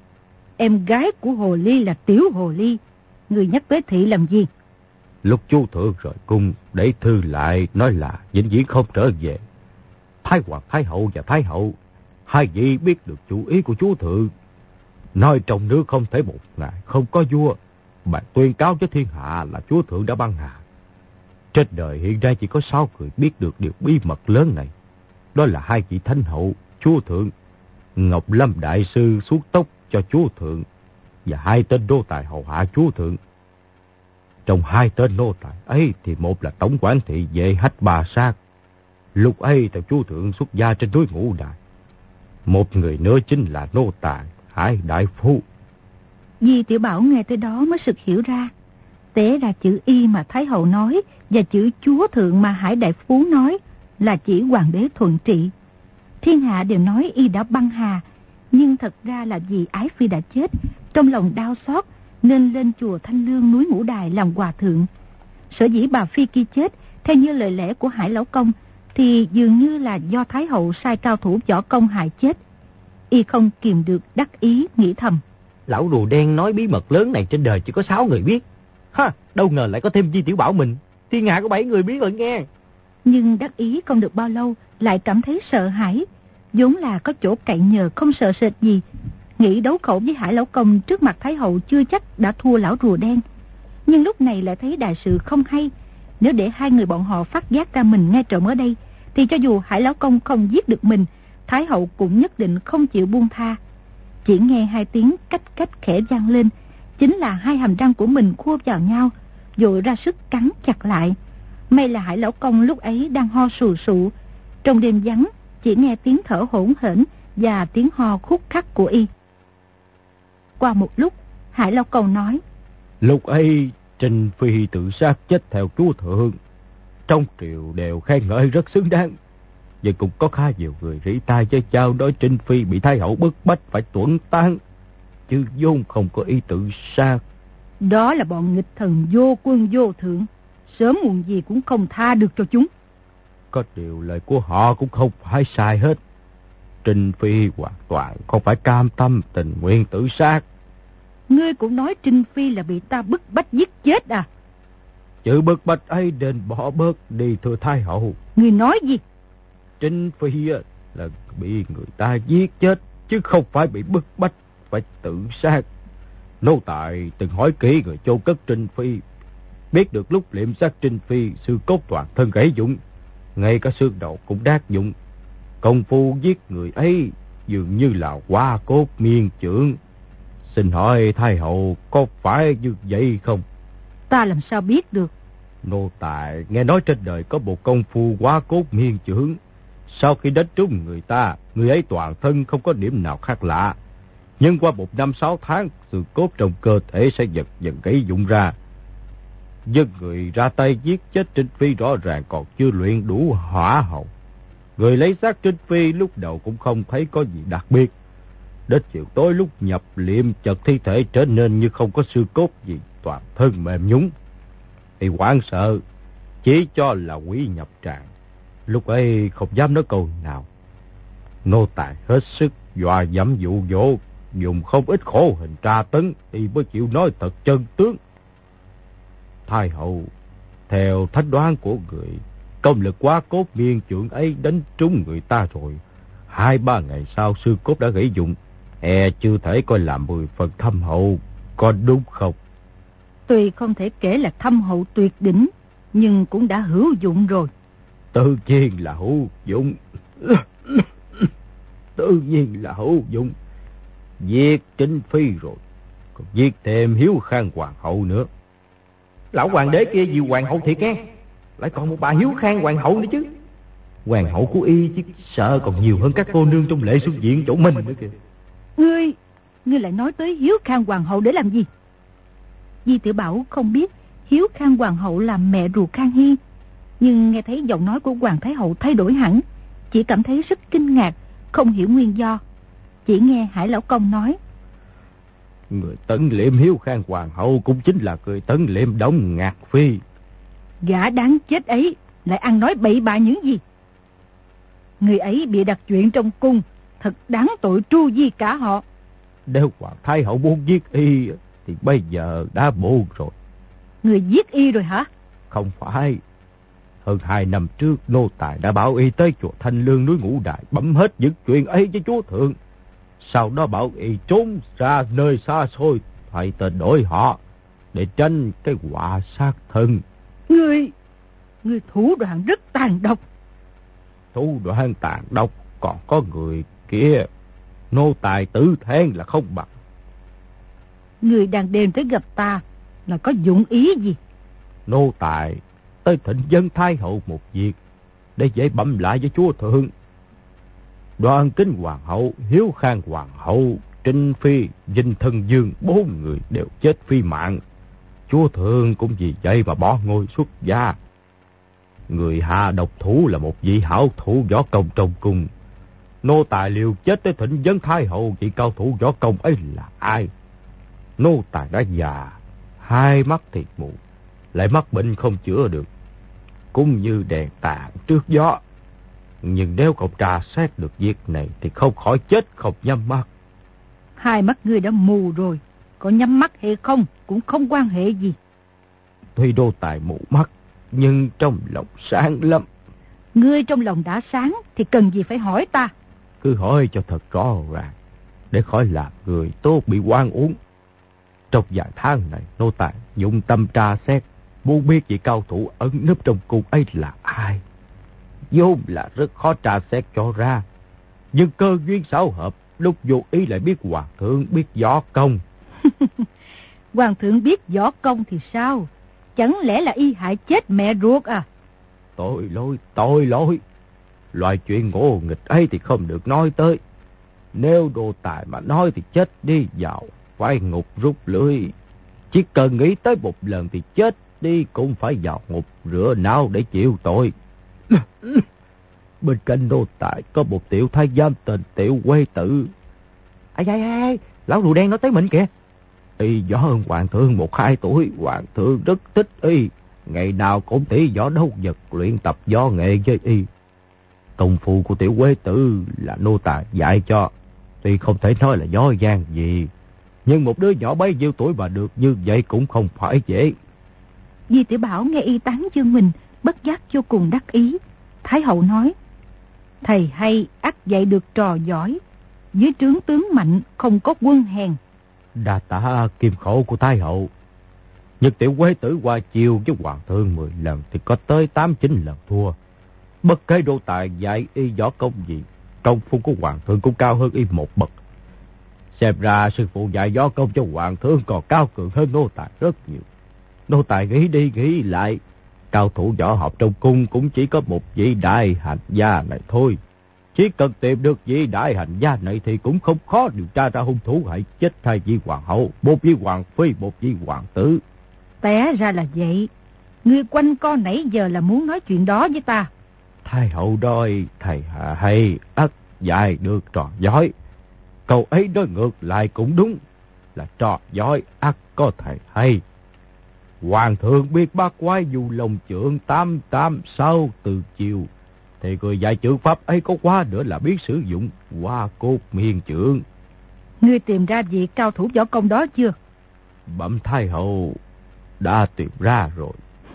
[SPEAKER 2] Em gái của Hồ Ly là Tiểu Hồ Ly. Người nhắc tới thị làm gì?
[SPEAKER 4] Lúc chú thượng rời cung, để thư lại nói là vĩnh viễn không trở về. Thái Hoàng Thái Hậu và Thái Hậu, hai vị biết được chủ ý của chú thượng. Nói trong nước không thể một ngày không có vua, mà tuyên cáo với thiên hạ là chúa thượng đã băng hà. Trên đời hiện nay chỉ có 6 người biết được điều bí mật lớn này. Đó là hai vị Thánh Hậu, chúa thượng, Ngọc Lâm Đại Sư xuống tóc cho chúa thượng, và 2 tên nô tài hầu hạ chúa thượng. Trong 2 tên nô tài ấy thì một là tổng quản thị vệ Hách Bà Sát. Lúc ấy theo chúa thượng xuất gia trên núi Ngũ Đài. Một người nữa chính là nô tài Hải Đại Phu.
[SPEAKER 2] Di Tiểu Bảo nghe tới đó mới sực hiểu ra. Té ra chữ Y mà Thái Hậu nói và chữ chúa thượng mà Hải Đại Phú nói là chỉ hoàng đế thuận trị. Thiên hạ đều nói Y đã băng hà, nhưng thật ra là vì Ái Phi đã chết, trong lòng đau xót nên lên chùa Thanh Lương núi Ngũ Đài làm hòa thượng. Sở dĩ bà Phi kia chết, theo như lời lẽ của Hải Lão Công, thì dường như là do Thái Hậu sai cao thủ võ công hại chết. Y không kìm được đắc ý nghĩ thầm.
[SPEAKER 3] Lão rùa đen nói bí mật lớn này trên đời chỉ có 6 người biết. Ha, đâu ngờ lại có thêm Di Tiểu Bảo mình. Thiên hạ có 7 người biết rồi nghe.
[SPEAKER 2] Nhưng đắc ý không được bao lâu, lại cảm thấy sợ hãi. Vốn là có chỗ cậy nhờ không sợ sệt gì. Nghĩ đấu khẩu với Hải Lão Công trước mặt Thái Hậu chưa chắc đã thua lão rùa đen. Nhưng lúc này lại thấy đại sự không hay. Nếu để 2 người bọn họ phát giác ra mình nghe trộm ở đây, thì cho dù Hải Lão Công không giết được mình, Thái Hậu cũng nhất định không chịu buông tha. Chỉ nghe 2 tiếng cách cách khẽ vang lên, chính là 2 hàm răng của mình khua vào nhau, vội ra sức cắn chặt lại. May là Hải Lão Công lúc ấy đang ho sù sụ. Trong đêm vắng chỉ nghe tiếng thở hổn hển và tiếng ho khúc khắc của Y. Qua một lúc, Hải Lão Công nói:
[SPEAKER 4] Lúc ấy Trinh Phi tự sát chết theo chúa thượng. Trong triều đều khen ngợi rất xứng đáng. Vậy cũng có khá nhiều người rỉ tai với chao nói Trinh Phi bị Thái Hậu bức bách phải tuẫn tang, chứ vốn không có ý tự sát.
[SPEAKER 2] Đó là bọn nghịch thần vô quân vô thượng, sớm muộn gì cũng không tha được cho chúng.
[SPEAKER 4] Có điều lời của họ cũng không phải sai hết. Trinh Phi hoàn toàn không phải cam tâm tình nguyện tự sát.
[SPEAKER 2] Ngươi cũng nói Trinh Phi là bị ta bức bách giết chết à?
[SPEAKER 4] Chữ bức bách ấy nên bỏ bớt đi thưa Thái Hậu.
[SPEAKER 2] Ngươi nói gì?
[SPEAKER 4] Trinh Phi là bị người ta giết chết, chứ không phải bị bức bách phải tự sát. Nô tài từng hỏi kỹ người chôn cất Trinh Phi, biết được lúc liệm xác Trinh Phi, xương cốt toàn thân gãy vụn, ngay cả xương đầu cũng đát vụn. Công phu giết người ấy dường như là hoa cốt miên chưởng. Xin hỏi Thái Hậu có phải như vậy không?
[SPEAKER 2] Ta làm sao biết được?
[SPEAKER 4] Nô tài nghe nói trên đời có một công phu hoa cốt miên chưởng. Sau khi đánh trúng người ta, người ấy toàn thân không có điểm nào khác lạ. Nhưng qua 1 năm 6 tháng, xương cốt trong cơ thể sẽ dần dần gãy vụn ra. Nhưng người ra tay giết chết Trinh Phi rõ ràng còn chưa luyện đủ hỏa hầu. Người lấy xác Trinh Phi lúc đầu cũng không thấy có gì đặc biệt. Đến chiều tối lúc nhập liệm, chợt thi thể trở nên như không có xương cốt gì, toàn thân mềm nhũn. Thì hoảng sợ, chỉ cho là quỷ nhập tràng. Lúc ấy không dám nói câu nào. Nô tài hết sức dọa dẫm dụ dỗ, dùng không ít khổ hình tra tấn thì mới chịu nói thật chân tướng. Thái Hậu, theo thánh đoán của người, công lực quá cốt miên chưởng ấy đánh trúng người ta rồi. 2-3 ngày sau xương cốt đã gãy vụn. Chưa thể coi là 10 phần thâm hậu, có đúng không?
[SPEAKER 2] Tuy không thể kể là thâm hậu tuyệt đỉnh, nhưng cũng đã hữu dụng rồi.
[SPEAKER 4] Tự nhiên là hữu dụng. Tự nhiên là hữu dụng. Giết Trinh Phi rồi, còn giết thêm Hiếu Khang Hoàng hậu nữa.
[SPEAKER 3] Lão hoàng đế kia vì hoàng hậu thiệt nghe, lại còn một bà Hiếu Khang hoàng hậu nữa chứ. Hoàng hậu của Y chứ sợ còn nhiều hơn các cô nương trong lễ xuất diện chỗ mình nữa kìa.
[SPEAKER 2] Ngươi lại nói tới Hiếu Khang hoàng hậu để làm gì? Di Tiểu Bảo không biết Hiếu Khang hoàng hậu là mẹ ruột Khang Hy, nhưng nghe thấy giọng nói của Hoàng Thái Hậu thay đổi hẳn, chỉ cảm thấy rất kinh ngạc, không hiểu nguyên do. Chỉ nghe Hải Lão Công nói:
[SPEAKER 4] Người tấn liệm Hiếu Khang hoàng hậu cũng chính là người tấn liệm Đổng Ngạc Phi.
[SPEAKER 2] Gã đáng chết ấy lại ăn nói bậy bạ những gì? Người ấy bị đặt chuyện trong cung, thật đáng tội tru di cả họ.
[SPEAKER 4] Nếu Hoàng Thái Hậu muốn giết y thì bây giờ đã muộn rồi.
[SPEAKER 2] Người giết y rồi hả?
[SPEAKER 4] Không phải. Hơn 2 năm trước, nô tài đã bảo y tới chùa Thanh Lương núi Ngũ Đại bẩm hết những chuyện ấy với chúa thượng. Sau đó bảo y trốn ra nơi xa xôi, thay tên đổi họ, để tránh cái họa sát thân.
[SPEAKER 2] Người thủ đoạn rất tàn độc.
[SPEAKER 4] Thủ đoạn tàn độc, còn có người kia, nô tài tử than là không bằng.
[SPEAKER 2] Người đang đêm tới gặp ta là có dụng ý gì?
[SPEAKER 4] Nô tài tới thỉnh dân Thái Hậu một việc, để dễ bẩm lại với chúa thượng. Đoàn Kính Hoàng hậu, Hiếu Khang Hoàng hậu, Trinh Phi, Vinh Thân Dương, 4 người đều chết phi mạng. Chúa thượng cũng vì vậy mà bỏ ngôi xuất gia. Người hạ độc thủ là một vị hảo thủ võ công trong cung. Nô tài liều chết tới thỉnh dân Thái Hậu, vị cao thủ võ công ấy là ai? Nô tài đã già, 2 mắt thì mù, lại mắc bệnh không chữa được, cũng như đèn tàn trước gió. Nhưng nếu không tra xét được việc này thì không khỏi chết không nhắm mắt.
[SPEAKER 2] 2 mắt ngươi đã mù rồi, có nhắm mắt hay không cũng không quan hệ gì.
[SPEAKER 4] Tuy nô tài mù mắt, nhưng trong lòng sáng lắm.
[SPEAKER 2] Ngươi trong lòng đã sáng thì cần gì phải hỏi ta?
[SPEAKER 4] Cứ hỏi cho thật rõ ràng, để khỏi làm người tốt bị oan uổng. Trong vài tháng này, nô tài dụng tâm tra xét, muốn biết vị cao thủ ẩn núp trong cung ấy là ai. Vốn là rất khó tra xét cho ra, nhưng cơ duyên xảo hợp, lúc vô ý lại biết hoàng thượng biết võ công.
[SPEAKER 2] Hoàng thượng biết võ công thì sao? Chẳng lẽ là y hại chết mẹ ruột à?
[SPEAKER 4] Tội lỗi. Loại chuyện ngỗ nghịch ấy thì không được nói tới. Nếu đồ tài mà nói thì chết đi vào phải ngục rút lưỡi. Chỉ cần nghĩ tới một lần thì chết đi cũng phải vào ngục rửa não để chịu tội. Bên cạnh đồ tài có một tiểu thái giám tên Tiểu Quế Tử.
[SPEAKER 3] Ai, lão rùa đen nói tới mình kìa.
[SPEAKER 4] Y võ hơn hoàng thượng 1-2 tuổi, hoàng thượng rất thích y, ngày nào cũng tỉ võ đấu vật, luyện tập võ nghệ với y. Công phu của Tiểu Quế Tử là nô tài dạy cho, tuy không thể nói là võ giang gì, nhưng một đứa nhỏ bấy nhiêu tuổi mà được như vậy cũng không phải dễ.
[SPEAKER 2] Di Tiểu Bảo nghe y tán dương mình, bất giác vô cùng đắc ý. Thái hậu nói: thầy hay ắt dạy được trò giỏi, dưới trướng tướng mạnh không có quân hèn.
[SPEAKER 4] Đa tạ kim khẩu của Thái hậu. Nhưng Tiểu Quế Tử qua chiều với hoàng thượng 10 lần thì có tới 8-9 lần thua. Bất kể đô tài dạy y võ công gì, công phu của hoàng thượng cũng cao hơn y một bậc. Xem ra sư phụ dạy võ công cho hoàng thượng còn cao cường hơn nô tài rất nhiều. Nô tài nghĩ đi nghĩ lại, cao thủ võ học trong cung cũng chỉ có một vị đại hành gia này thôi. Chỉ cần tìm được vị đại hành gia này thì cũng không khó điều tra ra hung thủ hại chết 2 vị hoàng hậu, 1 vị hoàng phi, 1 vị hoàng tử.
[SPEAKER 2] Té ra là vậy. Ngươi quanh co nãy giờ là muốn nói chuyện đó với ta.
[SPEAKER 4] Thái hậu đôi thầy hạ hay ắt dạy được trò giỏi. Câu ấy nói ngược lại cũng đúng, là trò giỏi ắt có thầy hay. Hoàng thượng biết bác quái dù lòng trượng 886 từ chiều, thì người dạy chữ pháp ấy có quá nữa là biết sử dụng hoa cốt miên trượng.
[SPEAKER 2] Ngươi tìm ra vị cao thủ võ công đó chưa?
[SPEAKER 4] Bẩm Thái hậu đã tìm ra rồi.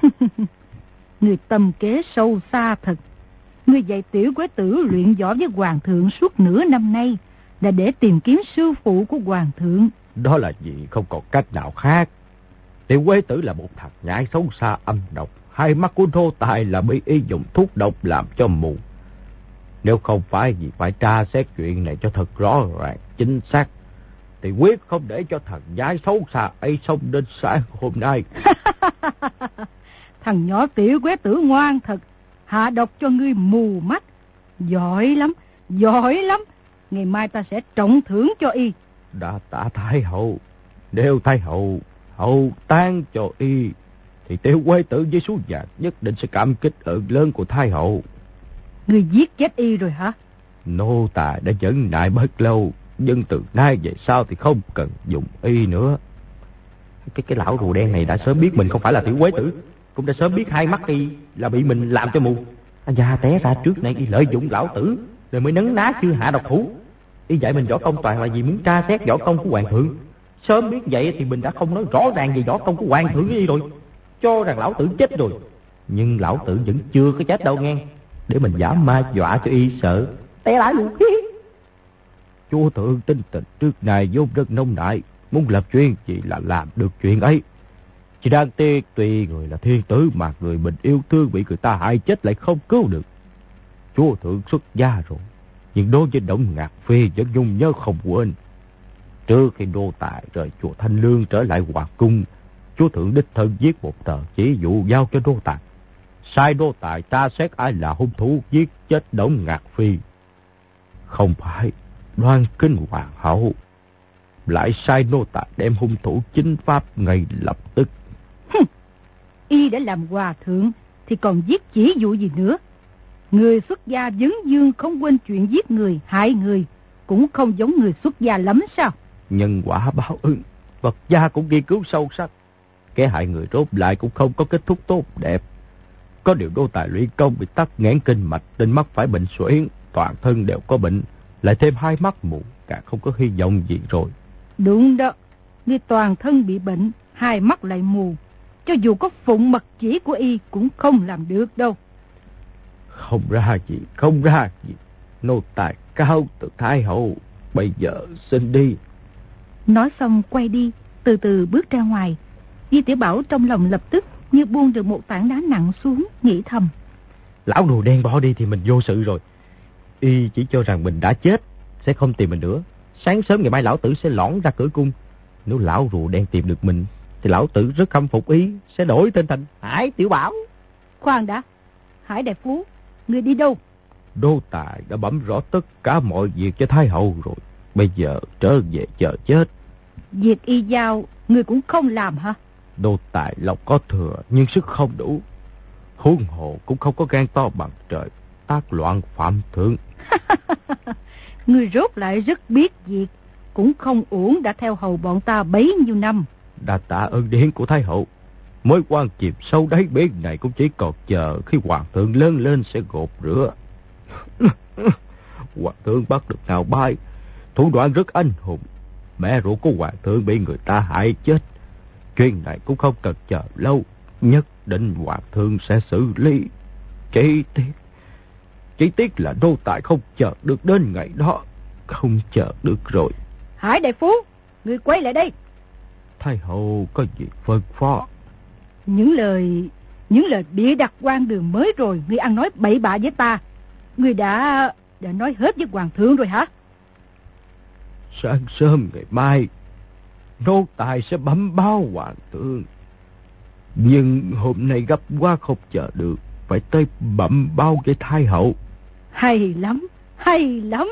[SPEAKER 2] Ngươi tâm kế sâu xa thật. Ngươi dạy Tiểu Quế Tử luyện võ với hoàng thượng suốt nửa năm nay là để tìm kiếm sư phụ của hoàng thượng.
[SPEAKER 4] Đó là vì không còn cách nào khác. Tiểu Quế Tử là một thằng nhãi xấu xa âm độc. 2 mắt của nô tài là bị y dùng thuốc độc làm cho mù. Nếu không phải vì phải tra xét chuyện này cho thật rõ ràng, chính xác, thì quyết không để cho thằng nhãi xấu xa ấy sống đến sáng hôm nay.
[SPEAKER 2] Thằng nhỏ Tiểu Quế Tử ngoan thật, hạ độc cho ngươi mù mắt. Giỏi lắm, giỏi lắm. Ngày mai ta sẽ trọng thưởng cho y.
[SPEAKER 4] Đã tạ Thái hậu. Nếu Thái hậu hậu tán cho y, thì Tiểu Quế Tử với số vàng nhất định sẽ cảm kích ơn lớn của Thái hậu.
[SPEAKER 2] Ngươi giết chết y rồi hả?
[SPEAKER 4] Nô tài đã nhẫn nại bất lâu, nhưng từ nay về sau thì không cần dùng y nữa.
[SPEAKER 3] Cái lão rùa đen này đã sớm biết mình không phải là Tiểu Quế Tử, cũng đã sớm biết 2 mắt y là bị mình làm cho mù. Anh già té ra trước này y lợi dụng lão tử, rồi mới nấn ná chưa hạ độc thủ. Y dạy mình võ công toàn là vì muốn tra xét võ công của hoàng thượng. Sớm biết vậy thì mình đã không nói rõ ràng về võ công của hoàng thượng với Y rồi, cho rằng lão tử chết rồi. Nhưng lão tử vẫn chưa có chết đâu nghe, để mình giả ma dọa cho Y sợ té lái luôn.
[SPEAKER 4] Chúa thượng tinh tình trước này vốn rất nông nại, muốn làm chuyện gì là làm được chuyện ấy. Chỉ đáng tiếc tuy người là thiên tử mà người mình yêu thương bị người ta hại chết lại không cứu được. Chúa thượng xuất gia rồi, nhưng đối với Đổng Ngạc Phi vẫn nhung nhớ không quên. Trước khi nô tài rời chùa Thanh Lương trở lại hoàng cung, chúa thượng đích thân viết một tờ chỉ dụ giao cho nô tài, sai nô tài tra xét ai là hung thủ giết chết Đổng Ngạc Phi. Không phải Đoan Kinh hoàng hậu, lại sai nô tài đem hung thủ chính pháp ngay lập tức.
[SPEAKER 2] Y đã làm hòa thượng thì còn giết chỉ dụ gì nữa. Người xuất gia vấn dương không quên chuyện giết người, hại người, cũng không giống người xuất gia lắm sao?
[SPEAKER 4] Nhân quả báo ứng, Phật gia cũng nghiên cứu sâu sắc. Kẻ hại người rốt lại cũng không có kết thúc tốt đẹp. Có điều nô tài luyện công bị tắc nghẽn kinh mạch, nên mắt phải bệnh suyễn, toàn thân đều có bệnh, lại thêm hai mắt mù, càng không có hy vọng gì rồi.
[SPEAKER 2] Đúng đó, ngươi toàn thân bị bệnh, hai mắt lại mù, cho dù có phụng mật chỉ của Y cũng không làm được đâu.
[SPEAKER 4] Không ra gì, nô tài cáo từ Thái hậu, bây giờ xin đi.
[SPEAKER 2] Nói xong quay đi, từ từ bước ra ngoài. Di Tiểu Bảo trong lòng lập tức như buông được một tảng đá nặng xuống, nghĩ thầm:
[SPEAKER 3] lão rùa đen bỏ đi thì mình vô sự rồi. Y chỉ cho rằng mình đã chết, sẽ không tìm mình nữa. Sáng sớm ngày mai lão tử sẽ lỏn ra cửa cung. Nếu lão rùa đen tìm được mình thì lão tử rất khâm phục Y, sẽ đổi tên thành Hải Tiểu Bảo.
[SPEAKER 2] Khoan đã, Hải đại phú, ngươi đi đâu?
[SPEAKER 4] Đô tài đã bẩm rõ tất cả mọi việc cho Thái hậu rồi, bây giờ trở về chờ chết.
[SPEAKER 2] Việc Y giao ngươi cũng không làm hả?
[SPEAKER 4] Đô tài lòng có thừa nhưng sức không đủ, huống hồ cũng không có gan to bằng trời, tác loạn phạm thượng.
[SPEAKER 2] Ngươi rốt lại rất biết việc, cũng không uổng đã theo hầu bọn ta bấy nhiêu năm.
[SPEAKER 4] Đã tạ ơn điển của Thái hậu, mối quan chìm sâu đáy biển này cũng chỉ còn chờ khi hoàng thượng lớn lên sẽ gột rửa. Hoàng thượng bắt được Ngao Bai, thủ đoạn rất anh hùng. Mẹ ruột của hoàng thượng bị người ta hại chết, chuyện này cũng không cần chờ lâu, nhất định hoàng thượng sẽ xử lý. Chỉ tiếc là nô tài không chờ được đến ngày đó, không chờ được rồi.
[SPEAKER 2] Hải đại phú, ngươi quay lại đây.
[SPEAKER 4] Thái hậu có gì phân phó?
[SPEAKER 2] Những lời bịa đặt quan đường mới rồi, ngươi ăn nói bậy bạ với ta. Ngươi đã nói hết với hoàng thượng rồi hả?
[SPEAKER 4] Sáng sớm ngày mai, nô tài sẽ bẩm báo hoàng thượng. Nhưng hôm nay gấp quá không chờ được, phải tới bẩm báo với Thái hậu.
[SPEAKER 2] Hay lắm, hay lắm.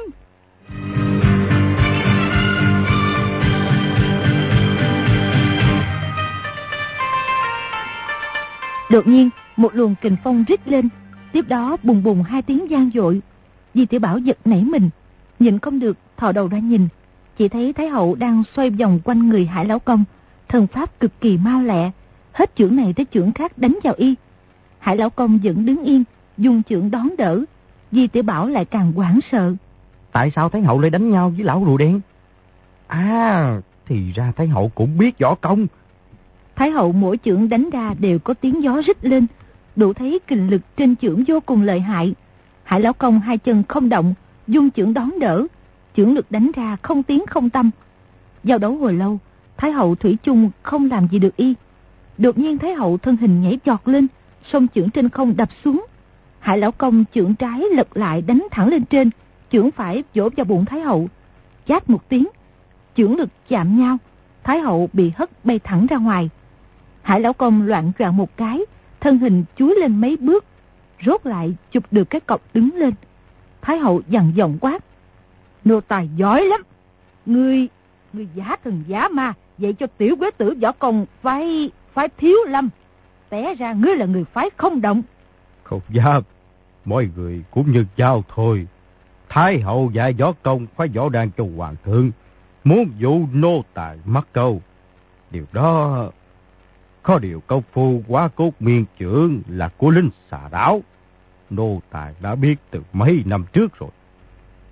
[SPEAKER 2] Đột nhiên, một luồng kình phong rít lên, tiếp đó bùng bùng hai tiếng vang dội. Di Tiểu Bảo giật nảy mình, nhìn không được thò đầu ra nhìn, chỉ thấy Thái hậu đang xoay vòng quanh người Hải lão công, thần pháp cực kỳ mau lẹ, hết chưởng này tới chưởng khác đánh vào Y. Hải lão công vẫn đứng yên, dùng chưởng đón đỡ. Di Tiểu Bảo lại càng hoảng sợ.
[SPEAKER 3] Tại sao Thái hậu lại đánh nhau với lão rùa đen? À, thì ra Thái hậu cũng biết võ công.
[SPEAKER 2] Thái hậu mỗi chưởng đánh ra đều có tiếng gió rít lên, đủ thấy kình lực trên chưởng vô cùng lợi hại. Hải lão công hai chân không động, dung chưởng đón đỡ, chưởng lực đánh ra không tiếng không tâm. Giao đấu hồi lâu, Thái hậu thủy chung không làm gì được Y. Đột nhiên Thái hậu thân hình nhảy giọt lên, song chưởng trên không đập xuống. Hải lão công chưởng trái lật lại đánh thẳng lên trên, chưởng phải vỗ vào bụng Thái hậu. Chát một tiếng, chưởng lực chạm nhau, Thái hậu bị hất bay thẳng ra ngoài. Hải lão công loạn choạng một cái, thân hình chúi lên mấy bước, rốt lại chụp được cái cọc đứng lên. Thái hậu dằn giọng quát: nô tài giỏi lắm, ngươi giả thần giả ma, vậy cho tiểu quế tử võ công phải thiếu lâm, té ra ngươi là người phái không động.
[SPEAKER 4] Không dám, mọi người cũng như nhau thôi. Thái hậu dạy võ công phải võ đan cho hoàng thượng, muốn dụ nô tài mắc câu. Điều đó, có điều công phu quá cốt miên chưởng là của lính xà đảo, nô tài đã biết từ mấy năm trước rồi.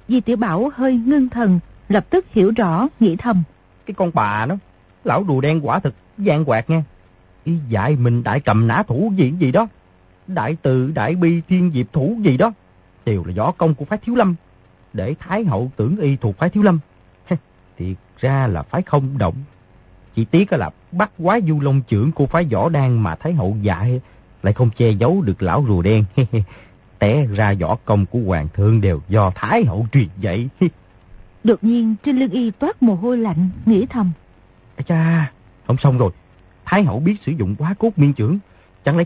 [SPEAKER 2] Di Tiểu Bảo hơi ngưng thần, lập tức hiểu rõ, nghĩ thầm.
[SPEAKER 3] Cái con bà nó, lão rùa đen quả thực gian quạt nha. Y dạy mình đại cầm nã thủ gì đó, đại từ đại bi thiên diệp thủ gì đó, đều là võ công của phái Thiếu Lâm, để Thái hậu tưởng y thuộc phái Thiếu Lâm. Thiệt ra là phái Không Động. Chỉ tiếc là bắt quái du long trưởng của phái Võ Đan mà Thái hậu dạy lại không che giấu được lão rùa đen. Té ra võ công của hoàng thượng đều do Thái hậu truyền dạy.
[SPEAKER 2] Đột nhiên trên lưng y toát mồ hôi lạnh, nghĩ thầm.
[SPEAKER 3] Chà, không xong rồi. Thái hậu biết sử dụng Quá Cốt Miên Chưởng. Chẳng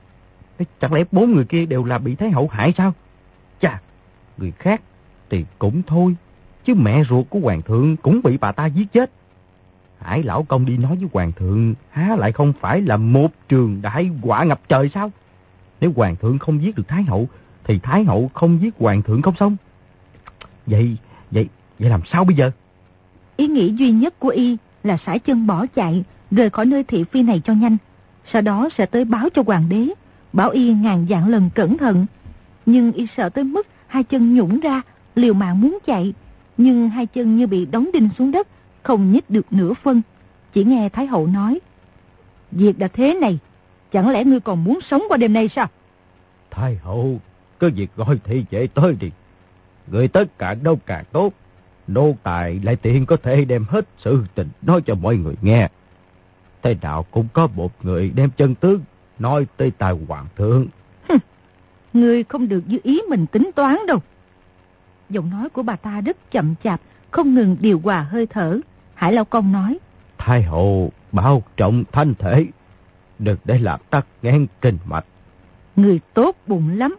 [SPEAKER 3] lẽ 4 người kia đều là bị Thái hậu hại sao? Chà, người khác thì cũng thôi, chứ mẹ ruột của hoàng thượng cũng bị bà ta giết chết. Hải lão công đi nói với hoàng thượng, há lại không phải là một trường đại họa ngập trời sao? Nếu hoàng thượng không giết được Thái hậu, thì Thái hậu không giết hoàng thượng không xong. Vậy làm sao bây giờ?
[SPEAKER 2] Ý nghĩ duy nhất của y là sải chân bỏ chạy, rời khỏi nơi thị phi này cho nhanh. Sau đó sẽ tới báo cho hoàng đế, bảo y ngàn vạn lần cẩn thận. Nhưng y sợ tới mức hai chân nhũn ra, liều mạng muốn chạy, nhưng hai chân như bị đóng đinh xuống đất, không nhích được nửa phân. Chỉ nghe Thái hậu nói: "Việc đã thế này, chẳng lẽ ngươi còn muốn sống qua đêm nay sao?"
[SPEAKER 4] Thái hậu, cứ việc gọi thị vệ tới đi. Người tất cả đâu càng tốt. Nô tài lại tiện có thể đem hết sự tình nói cho mọi người nghe. Thế nào cũng có một người đem chân tướng nói tới tai hoàng thượng.
[SPEAKER 2] Ngươi không được như ý mình tính toán đâu. Giọng nói của bà ta rất chậm chạp, không ngừng điều hòa hơi thở. Hải Lão Công nói:
[SPEAKER 4] Thái hậu bảo trọng thân thể, đừng để làm tắc nghẽn kinh mạch.
[SPEAKER 2] Người tốt bụng lắm.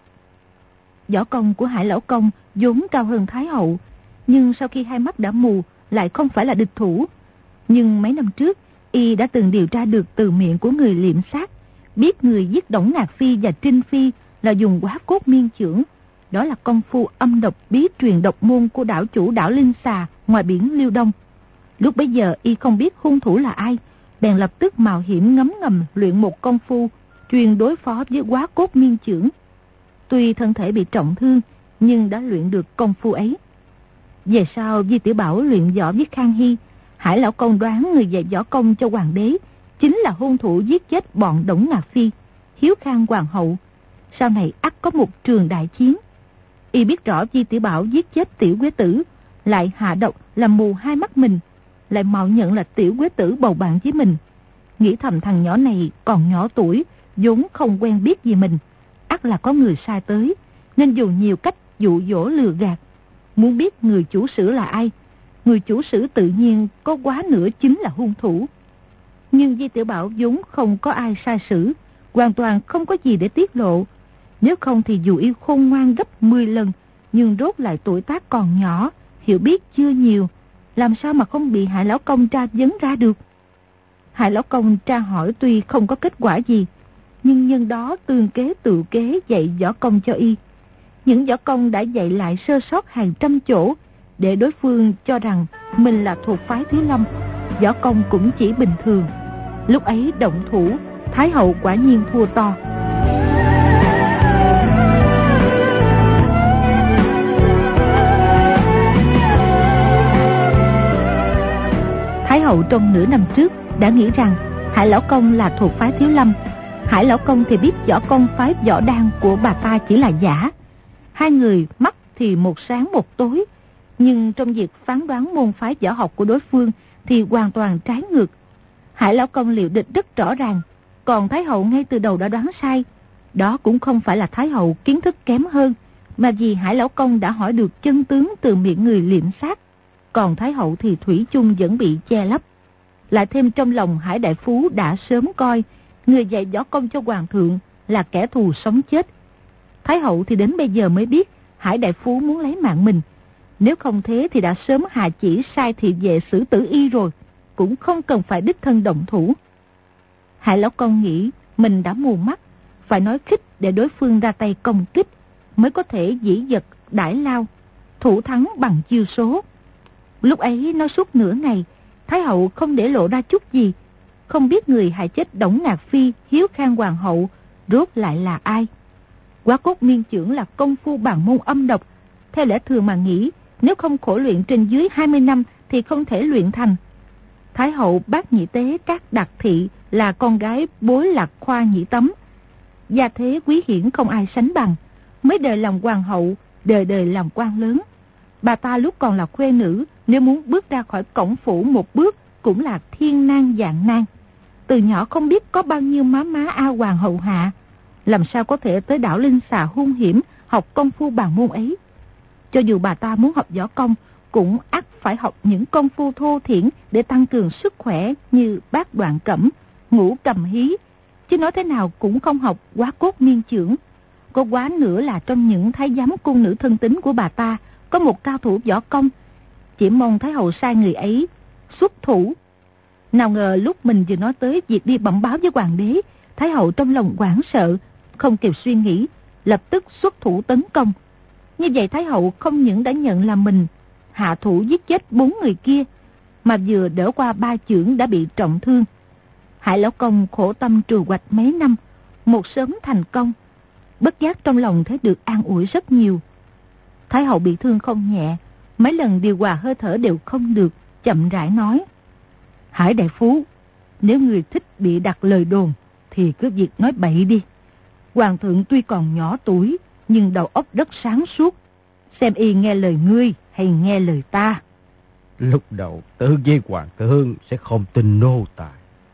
[SPEAKER 2] Võ công của Hải Lão Công vốn cao hơn Thái hậu, nhưng sau khi hai mắt đã mù lại không phải là địch thủ. Nhưng mấy năm trước y đã từng điều tra được từ miệng của người liệm sát, biết người giết Đổng Ngạc Phi và Trinh Phi là dùng Quá Cốt Miên Chưởng. Đó là công phu âm độc bí truyền độc môn của đảo chủ đảo Linh Xà ngoài biển Liêu Đông. Lúc bấy giờ y không biết hung thủ là ai, bèn lập tức mạo hiểm ngấm ngầm luyện một công phu chuyên đối phó với Quá Cốt Miên Chưởng. Tuy thân thể bị trọng thương, nhưng đã luyện được công phu ấy. Về sau Di Tiểu Bảo luyện võ với Khang Hy, Hải Lão Công đoán người dạy võ công cho hoàng đế chính là hung thủ giết chết bọn Đổng Ngạc Phi, Hiếu Khang hoàng hậu. Sau này ắt có một trường đại chiến. Y biết rõ Di Tiểu Bảo giết chết Tiểu Quế Tử, lại hạ độc làm mù hai mắt mình, lại mạo nhận là Tiểu Quế Tử bầu bạn với mình. Nghĩ thầm thằng nhỏ này còn nhỏ tuổi, vốn không quen biết gì mình, ắt là có người sai tới, nên dùng nhiều cách dụ dỗ lừa gạt. Muốn biết người chủ sử là ai, người chủ sử tự nhiên có quá nữa chính là hung thủ. Nhưng Di Tiểu Bảo vốn không có ai sai sử, hoàn toàn không có gì để tiết lộ. Nếu không thì dù y khôn ngoan gấp 10 lần, nhưng rốt lại tuổi tác còn nhỏ, hiểu biết chưa nhiều, làm sao mà không bị Hải Lão Công tra vấn ra được. Hải Lão Công tra hỏi tuy không có kết quả gì, nhưng nhân đó tương kế tự kế dạy võ công cho y. Những võ công đã dạy lại sơ sót hàng trăm chỗ, để đối phương cho rằng mình là thuộc phái Thiếu Lâm, võ công cũng chỉ bình thường. Lúc ấy động thủ, Thái hậu quả nhiên thua to. Thái hậu trong nửa năm trước đã nghĩ rằng Hải Lão Công là thuộc phái Thiếu Lâm. Hải Lão Công thì biết võ công phái Võ Đan của bà ta chỉ là giả. Hai người mắt thì một sáng một tối, nhưng trong việc phán đoán môn phái võ học của đối phương thì hoàn toàn trái ngược. Hải Lão Công liệu địch rất rõ ràng, còn Thái hậu ngay từ đầu đã đoán sai. Đó cũng không phải là Thái hậu kiến thức kém hơn, mà vì Hải Lão Công đã hỏi được chân tướng từ miệng người liệm sát, còn Thái hậu thì thủy chung vẫn bị che lấp. Lại thêm trong lòng Hải đại phú đã sớm coi người dạy võ công cho hoàng thượng là kẻ thù sống chết. Thái hậu thì đến bây giờ mới biết Hải đại phú muốn lấy mạng mình. Nếu không thế thì đã sớm hạ chỉ sai thị vệ xử tử y rồi, cũng không cần phải đích thân động thủ. Hải Lão Công nghĩ mình đã mù mắt, phải nói khích để đối phương ra tay công kích, mới có thể dĩ dật đãi lao, thủ thắng bằng chiêu số. Lúc ấy nói suốt nửa ngày, Thái hậu không để lộ ra chút gì, không biết người hại chết Đổng Ngạc Phi, Hiếu Khang hoàng hậu rốt lại là ai. Quá Cốt Miên Chưởng là công phu bằng môn âm độc, theo lẽ thường mà nghĩ nếu không khổ luyện trên dưới 20 năm thì không thể luyện thành. Thái hậu Bát Nhĩ Tế Các Đặc Thị là con gái Bối Lạc Khoa Nhĩ Tấm. Gia thế quý hiển không ai sánh bằng, mấy đời làm hoàng hậu, đời đời làm quan lớn. Bà ta lúc còn là khuê nữ, nếu muốn bước ra khỏi cổng phủ một bước cũng là thiên nan vạn nan. Từ nhỏ không biết có bao nhiêu má A Hoàng hầu hạ, làm sao có thể tới đảo Linh Xà hung hiểm học công phu bàn môn ấy. Cho dù bà ta muốn học võ công, cũng ắt phải học những công phu thô thiển để tăng cường sức khỏe như bát đoạn cẩm, ngũ cầm hí, chứ nói thế nào cũng không học quá cốt miên chưởng. Có quá nữa là trong những thái giám cung nữ thân tín của bà ta có một cao thủ võ công, chỉ mong Thái hậu sai người ấy xuất thủ. Nào ngờ lúc mình vừa nói tới việc đi bẩm báo với hoàng đế, Thái hậu trong lòng hoảng sợ, không kịp suy nghĩ, lập tức xuất thủ tấn công. Như vậy Thái hậu không những đã nhận là mình hạ thủ giết chết 4 người kia, mà vừa đỡ qua 3 chưởng đã bị trọng thương. Hải lão công khổ tâm trù hoạch mấy năm, một sớm thành công, bất giác trong lòng thấy được an ủi rất nhiều. Thái hậu bị thương không nhẹ, mấy lần điều hòa hơi thở đều không được, chậm rãi nói: Hải đại phú, nếu người thích bị đặt lời đồn thì cứ việc nói bậy đi. Hoàng thượng tuy còn nhỏ tuổi, nhưng đầu óc rất sáng suốt, xem y nghe lời ngươi hay nghe lời ta.
[SPEAKER 4] Lúc đầu tự với hoàng thượng sẽ không tin nô tài,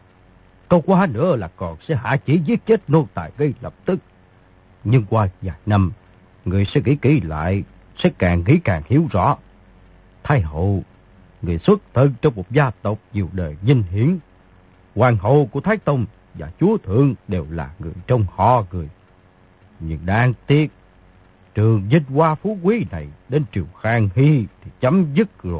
[SPEAKER 4] có quá nữa là còn sẽ hạ chỉ giết chết nô tài ngay lập tức. Nhưng qua vài năm, người sẽ nghĩ kỹ lại, sẽ càng nghĩ càng hiểu rõ. Thái hậu, người xuất thân trong một gia tộc nhiều đời vinh hiển. Hoàng hậu của Thái Tông và chúa thượng đều là người trong họ người. Nhưng đáng tiếc, trường vinh hoa phú quý này đến triều Khang Hy thì chấm dứt rồi.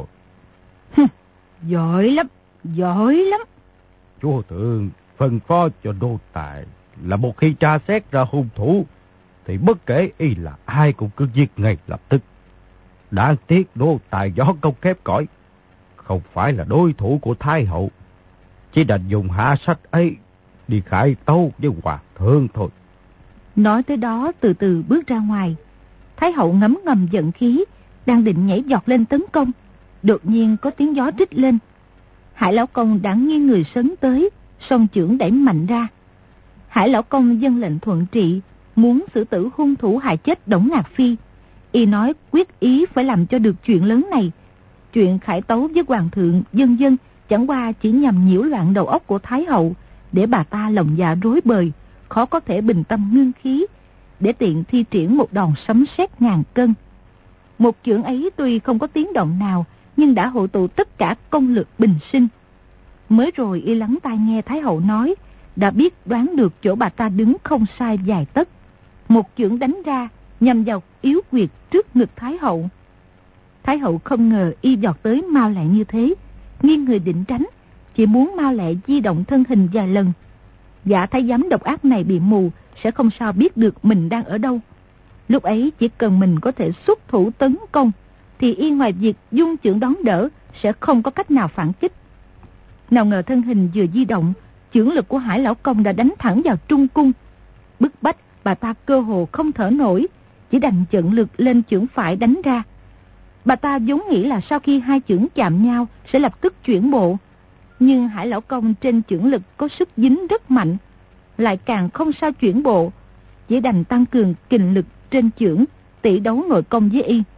[SPEAKER 2] Giỏi lắm, giỏi lắm.
[SPEAKER 4] Chúa thượng phân phó cho nô tài là một khi tra xét ra hung thủ thì bất kể y là ai cũng cứ giết ngay lập tức. Đáng tiếc nô tài võ công kém cỏi, không phải là đối thủ của Thái hậu, chỉ đành dùng hạ sách ấy đi khải tấu với hoàng thượng thôi.
[SPEAKER 2] Nói tới đó từ từ bước ra ngoài. Thái hậu ngấm ngầm giận khí, đang định nhảy giọt lên tấn công, đột nhiên có tiếng gió rít lên. Hải lão công đã nghiêng người sấn tới, song chưởng đẩy mạnh ra. Hải lão công dâng lệnh thuận trị, muốn xử tử hung thủ hại chết Đổng Ngạc Phi. Y nói quyết ý phải làm cho được chuyện lớn này. Chuyện khải tấu với hoàng thượng vân vân chẳng qua chỉ nhằm nhiễu loạn đầu óc của Thái hậu, để bà ta lòng dạ rối bời, khó có thể bình tâm ngưng khí, để tiện thi triển một đòn sấm sét ngàn cân. Một chưởng ấy tuy không có tiếng động nào, nhưng đã hội tụ tất cả công lực bình sinh. Mới rồi y lắng tai nghe Thái hậu nói, đã biết đoán được chỗ bà ta đứng không sai vài tấc. Một chưởng đánh ra, nhằm vào yếu huyệt trước ngực Thái hậu. Thái hậu không ngờ y giọt tới mau lẹ như thế, nghiêng người định tránh, chỉ muốn mau lẹ di động thân hình vài lần. Gã thái giám độc ác này bị mù, sẽ không sao biết được mình đang ở đâu. Lúc ấy chỉ cần mình có thể xuất thủ tấn công, thì y ngoài việc dung chưởng đón đỡ, sẽ không có cách nào phản kích. Nào ngờ thân hình vừa di động, chưởng lực của Hải lão công đã đánh thẳng vào trung cung. Bức bách bà ta cơ hồ không thở nổi, chỉ đành chận lực lên chưởng phải đánh ra. Bà ta vốn nghĩ là sau khi hai chưởng chạm nhau sẽ lập tức chuyển bộ, nhưng Hải lão công trên chưởng lực có sức dính rất mạnh, lại càng không sao chuyển bộ, chỉ đành tăng cường kình lực trên chưởng, tỷ đấu nội công với y.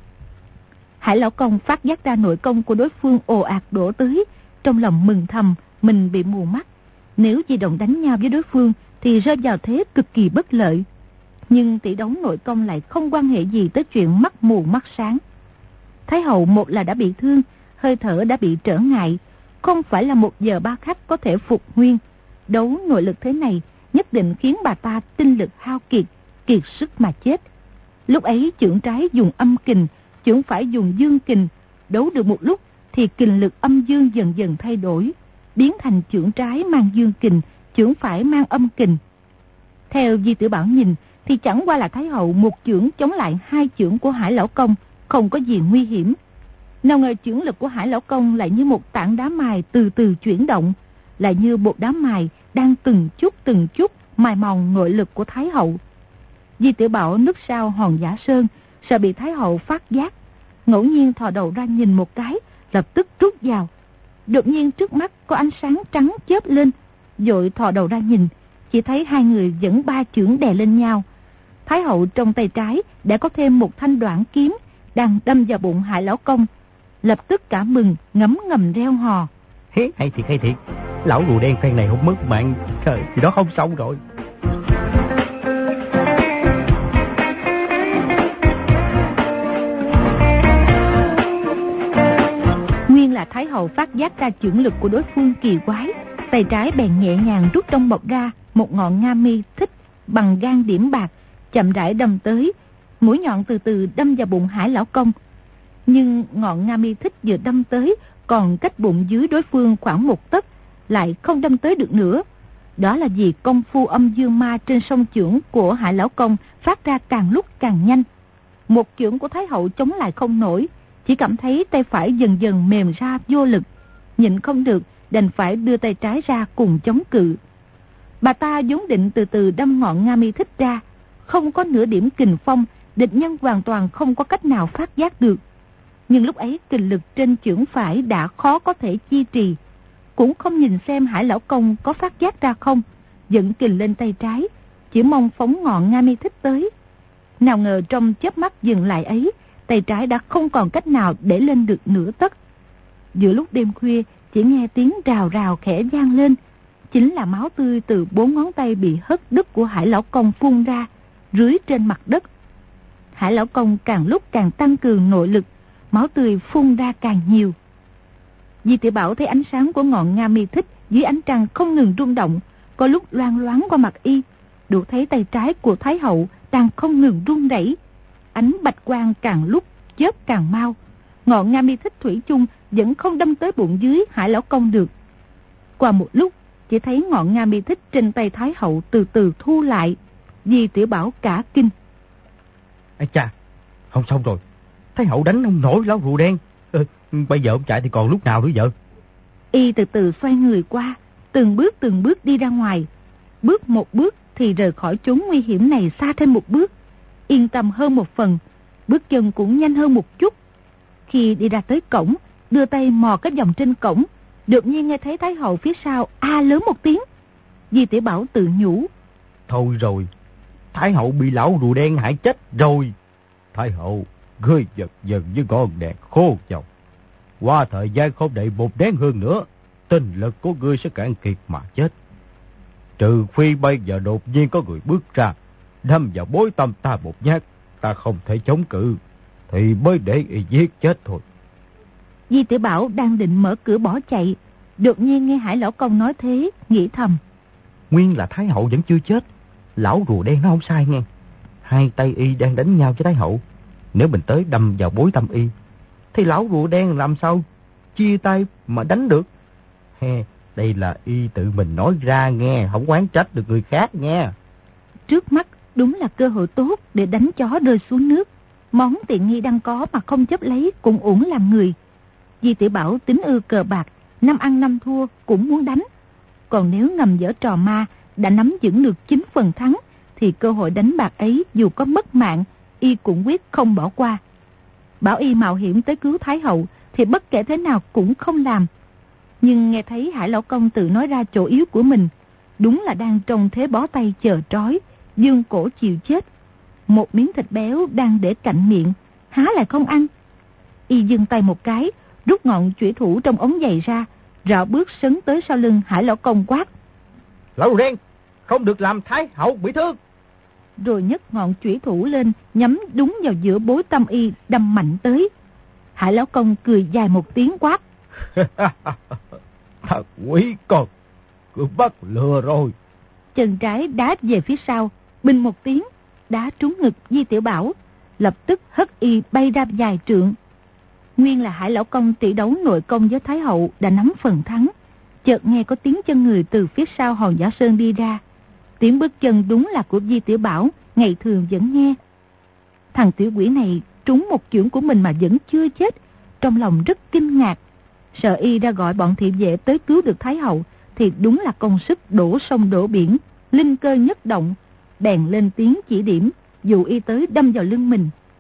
[SPEAKER 2] Hải lão công phát giác ra nội công của đối phương ồ ạt đổ tới, trong lòng mừng thầm mình bị mù mắt. Nếu di động đánh nhau với đối phương thì rơi vào thế cực kỳ bất lợi. Nhưng tỷ đấu nội công lại không quan hệ gì tới chuyện mắt mù mắt sáng. Thái hậu một là đã bị thương, hơi thở đã bị trở ngại, không phải là 1 giờ 3 khắc có thể phục nguyên. Đấu nội lực thế này nhất định khiến bà ta tinh lực hao kiệt, kiệt sức mà chết. Lúc ấy chưởng trái dùng âm kình, chưởng phải dùng dương kình. Đấu được một lúc thì kình lực âm dương dần dần thay đổi, biến thành chưởng trái mang dương kình, chưởng phải mang âm kình. Theo Di Tử Bảo nhìn thì chẳng qua là Thái hậu một chưởng chống lại 2 chưởng của Hải lão công, không có gì nguy hiểm. Nào ngờ chưởng lực của Hải lão công lại như một tảng đá mài từ từ chuyển động, lại như một đám mài đang từng chút mài mòn nội lực của Thái hậu. Di Tử Bảo núp sau hòn giả sơn, sợ bị Thái hậu phát giác, ngẫu nhiên thò đầu ra nhìn một cái, lập tức rút vào. Đột nhiên trước mắt có ánh sáng trắng chớp lên, vội thò đầu ra nhìn, chỉ thấy hai người dẫn ba chưởng đè lên nhau. Thái hậu trong tay trái đã có thêm một thanh đoạn kiếm đang đâm vào bụng Hải lão công, lập tức cả mừng ngấm ngầm reo hò.
[SPEAKER 3] Hay thiệt, lão rùa đen phen này không mất mạng, trời thì đó không xong rồi.
[SPEAKER 2] Nguyên là Thái hậu phát giác ra chưởng lực của đối phương kỳ quái, tay trái bèn nhẹ nhàng rút trong bọc ra một ngọn nga mi thích bằng gan điểm bạc, chậm rãi đâm tới, mũi nhọn từ từ đâm vào bụng Hải lão công. Nhưng ngọn nga mi thích vừa đâm tới còn cách bụng dưới đối phương khoảng 1 tấc, lại không đâm tới được nữa. Đó là vì công phu âm dương ma trên song chưởng của Hải lão công phát ra càng lúc càng nhanh. Một chưởng của Thái hậu chống lại không nổi, chỉ cảm thấy tay phải dần dần mềm ra vô lực, nhịn không được đành phải đưa tay trái ra cùng chống cự. Bà ta vốn định từ từ đâm ngọn nga mi thích ra, không có nửa điểm kình phong, địch nhân hoàn toàn không có cách nào phát giác được. Nhưng lúc ấy kình lực trên chưởng phải đã khó có thể chi trì, cũng không nhìn xem Hải lão công có phát giác ra không, dẫn kình lên tay trái, chỉ mong phóng ngọn nga mi thích tới. Nào ngờ trong chớp mắt dừng lại ấy, tay trái đã không còn cách nào để lên được nửa tấc. Giữa lúc đêm khuya, chỉ nghe tiếng rào rào khẽ vang lên, chính là máu tươi từ 4 ngón tay bị hất đứt của Hải lão công phun ra, rưới trên mặt đất. Hải lão công càng lúc càng tăng cường nội lực, máu tươi phun ra càng nhiều. Di Tiểu Bảo thấy ánh sáng của ngọn nga mi thích dưới ánh trăng không ngừng rung động, có lúc loang loáng qua mặt y, đủ thấy tay trái của Thái hậu đang không ngừng run rẩy. Ánh bạch quang càng lúc chớp càng mau, ngọn nga mi thích thủy chung vẫn không đâm tới bụng dưới Hải lão công được. Qua một lúc, chỉ thấy ngọn nga mi thích trên tay Thái hậu từ từ thu lại. Di Tiểu Bảo cả kinh.
[SPEAKER 3] Ây cha, không xong rồi, Thái hậu đánh không nổi lão rùa đen. Bây giờ ông chạy thì còn lúc nào nữa vợ?
[SPEAKER 2] Y từ từ xoay người qua, từng bước đi ra ngoài. Bước một bước thì rời khỏi chốn nguy hiểm này xa thêm một bước, yên tâm hơn một phần, bước chân cũng nhanh hơn một chút. Khi đi ra tới cổng, đưa tay mò cái vòng trên cổng, đột nhiên nghe thấy Thái hậu phía sau a lớn một tiếng. Di Tiểu Bảo tự nhủ,
[SPEAKER 3] thôi rồi, Thái hậu bị lão rùa đen hại chết rồi.
[SPEAKER 4] Thái hậu, ngươi giật dần với ngọn đèn khô dầu, qua thời gian không đầy 1 nén hương nữa, tinh lực của ngươi sẽ cạn kiệt mà chết. Trừ phi bây giờ đột nhiên có người bước ra, đâm vào bối tâm ta một nhát, ta không thể chống cự, thì mới để y giết chết thôi.
[SPEAKER 2] Di Tiểu Bảo đang định mở cửa bỏ chạy, đột nhiên nghe Hải lão công nói thế, nghĩ thầm,
[SPEAKER 3] nguyên là Thái hậu vẫn chưa chết, lão rùa đen nó không sai nghe. Hai tay y đang đánh nhau với Thái hậu, nếu mình tới đâm vào bối tâm y, thì lão rùa đen làm sao chia tay mà đánh được. Đây là y tự mình nói ra nghe, không oán trách được người khác nghe.
[SPEAKER 2] Trước mắt đúng là cơ hội tốt để đánh chó rơi xuống nước. Món tiện nghi đang có mà không chấp lấy cũng uổng làm người. Di Tiểu Bảo tính ưa cờ bạc, 5 ăn 5 thua cũng muốn đánh. Còn nếu ngầm giở trò ma, đã nắm vững được 9 phần thắng, thì cơ hội đánh bạc ấy dù có mất mạng, y cũng quyết không bỏ qua. Bảo y mạo hiểm tới cứu Thái hậu thì bất kể thế nào cũng không làm. Nhưng nghe thấy Hải lão công tự nói ra chỗ yếu của mình, đúng là đang trong thế bó tay chờ trói, dương cổ chịu chết. Một miếng thịt béo đang để cạnh miệng, há lại không ăn. Y dừng tay một cái, rút ngọn chủy thủ trong ống giày ra, rảo bước sấn tới sau lưng Hải lão công quát,
[SPEAKER 3] lão rùa đen, không được làm Thái hậu bị thương.
[SPEAKER 2] Rồi nhấc ngọn chủy thủ lên, nhắm đúng vào giữa bối tâm y, đâm mạnh tới. Hải lão công cười dài một tiếng quát,
[SPEAKER 4] Thật quý con, cứ bắt lừa rồi.
[SPEAKER 2] Chân trái đá về phía sau, bình một tiếng, đá trúng ngực Di Tiểu Bảo, lập tức hất y bay ra vài trượng. Nguyên là Hải lão công tỷ đấu nội công với Thái hậu đã nắm phần thắng. Chợt nghe có tiếng chân người từ phía sau Hòn Giả Sơn đi ra. Tiếng bước chân đúng là của Di Tiểu Bảo, ngày thường vẫn nghe. Thằng tiểu quỷ này trúng một chưởng của mình mà vẫn chưa chết, trong lòng rất kinh ngạc. Sợ y ra gọi bọn thị vệ tới cứu được Thái hậu thì đúng là công sức đổ sông đổ biển, linh cơ nhất động, bèn lên tiếng chỉ điểm, dụ y tới đâm vào lưng mình.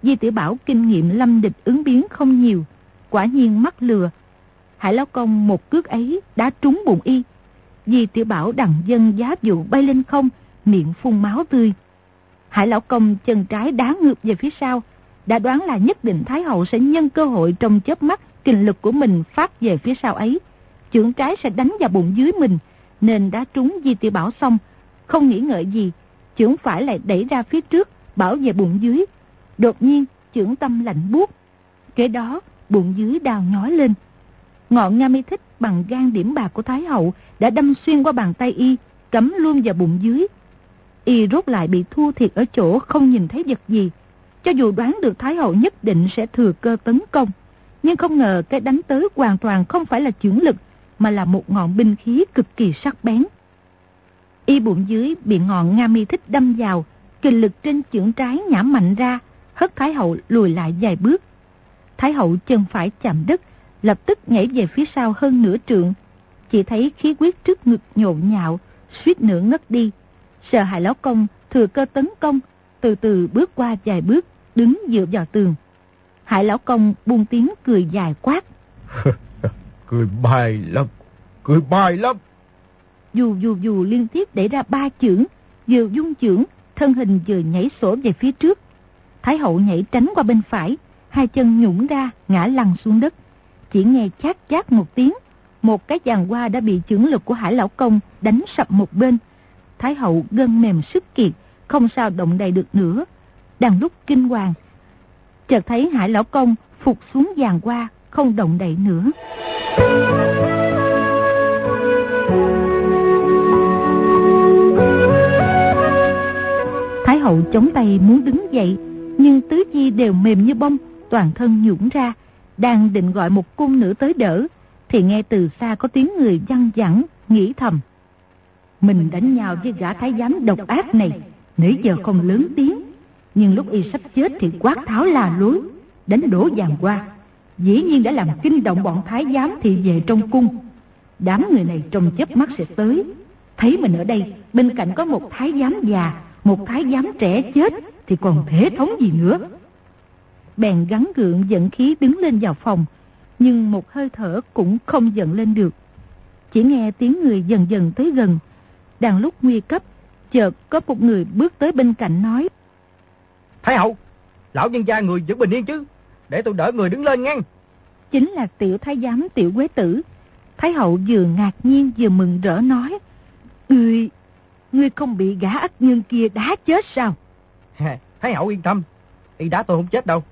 [SPEAKER 2] Di Tiểu Bảo kinh nghiệm lâm địch ứng biến không nhiều, quả nhiên mắc lừa. Hải Lão Công một cước ấy đã trúng bụng y. Di Tiểu Bảo đằng dâng giá dụ bay lên không, miệng phun máu tươi. Hải Lão Công chân trái đá ngược về phía sau, đã đoán là nhất định Thái Hậu sẽ nhân cơ hội trong chớp mắt kình lực của mình phát về phía sau ấy, chưởng trái sẽ đánh vào bụng dưới mình, nên đá trúng Di Tiểu Bảo xong, không nghĩ ngợi gì, chưởng phải lại đẩy ra phía trước, bảo vệ bụng dưới. Đột nhiên chưởng tâm lạnh buốt, kế đó bụng dưới đau nhói lên. Ngọn Nga Mi Thích bằng gan điểm bạc của Thái Hậu đã đâm xuyên qua bàn tay y, cắm luôn vào bụng dưới. Y rốt lại bị thua thiệt ở chỗ không nhìn thấy vật gì. Cho dù đoán được Thái Hậu nhất định sẽ thừa cơ tấn công, nhưng không ngờ cái đánh tới hoàn toàn không phải là chưởng lực, mà là một ngọn binh khí cực kỳ sắc bén. Y bụng dưới bị ngọn Nga Mi Thích đâm vào, kình lực trên chưởng trái nhả mạnh ra, hất Thái Hậu lùi lại vài bước. Thái Hậu chân phải chạm đất, lập tức nhảy về phía sau hơn nửa trượng. Chỉ thấy khí huyết trước ngực nhộn nhạo, suýt nữa ngất đi. Sợ Hải Lão Công thừa cơ tấn công, từ từ bước qua vài bước, đứng dựa vào tường. Hải Lão Công buông tiếng cười dài quát.
[SPEAKER 4] Cười bài lắm.
[SPEAKER 2] Dù liên tiếp đẩy ra 3 chưởng, vừa dung chưởng, thân hình vừa nhảy sổ về phía trước. Thái Hậu nhảy tránh qua bên phải, 2 chân nhũn ra, ngã lăn xuống đất. Chỉ nghe chát chát một tiếng, một cái giàn hoa đã bị chưởng lực của Hải Lão Công đánh sập một bên. Thái Hậu gân mềm sức kiệt, không sao động đậy được nữa. Đang lúc kinh hoàng, chợt thấy Hải Lão Công phục xuống giàn hoa, không động đậy nữa. Thái Hậu chống tay muốn đứng dậy, nhưng tứ chi đều mềm như bông, toàn thân nhũn ra. Đang định gọi một cung nữ tới đỡ, thì nghe từ xa có tiếng người văng vẳng, nghĩ thầm: mình đánh nhau với gã thái giám độc ác này, nãy giờ không lớn tiếng, nhưng lúc y sắp chết thì quát tháo la lối, đánh đổ giàn hoa, dĩ nhiên đã làm kinh động bọn thái giám thị vệ trong cung. Đám người này trong chớp mắt sẽ tới, thấy mình ở đây, bên cạnh có một thái giám già, một thái giám trẻ chết, thì còn thể thống gì nữa. Bèn gắng gượng dẫn khí đứng lên vào phòng, nhưng một hơi thở cũng không dẫn lên được. Chỉ nghe tiếng người dần dần tới gần. Đang lúc nguy cấp, chợt có một người bước tới bên cạnh nói:
[SPEAKER 3] Thái Hậu, lão nhân gia người vẫn bình yên chứ, để tôi đỡ người đứng lên ngang.
[SPEAKER 2] Chính là tiểu thái giám Tiểu Quế Tử. Thái Hậu vừa ngạc nhiên vừa mừng rỡ nói: Ngươi không bị gã ác nhân kia đá chết sao?
[SPEAKER 3] Thái Hậu yên tâm, y đá tôi không chết đâu.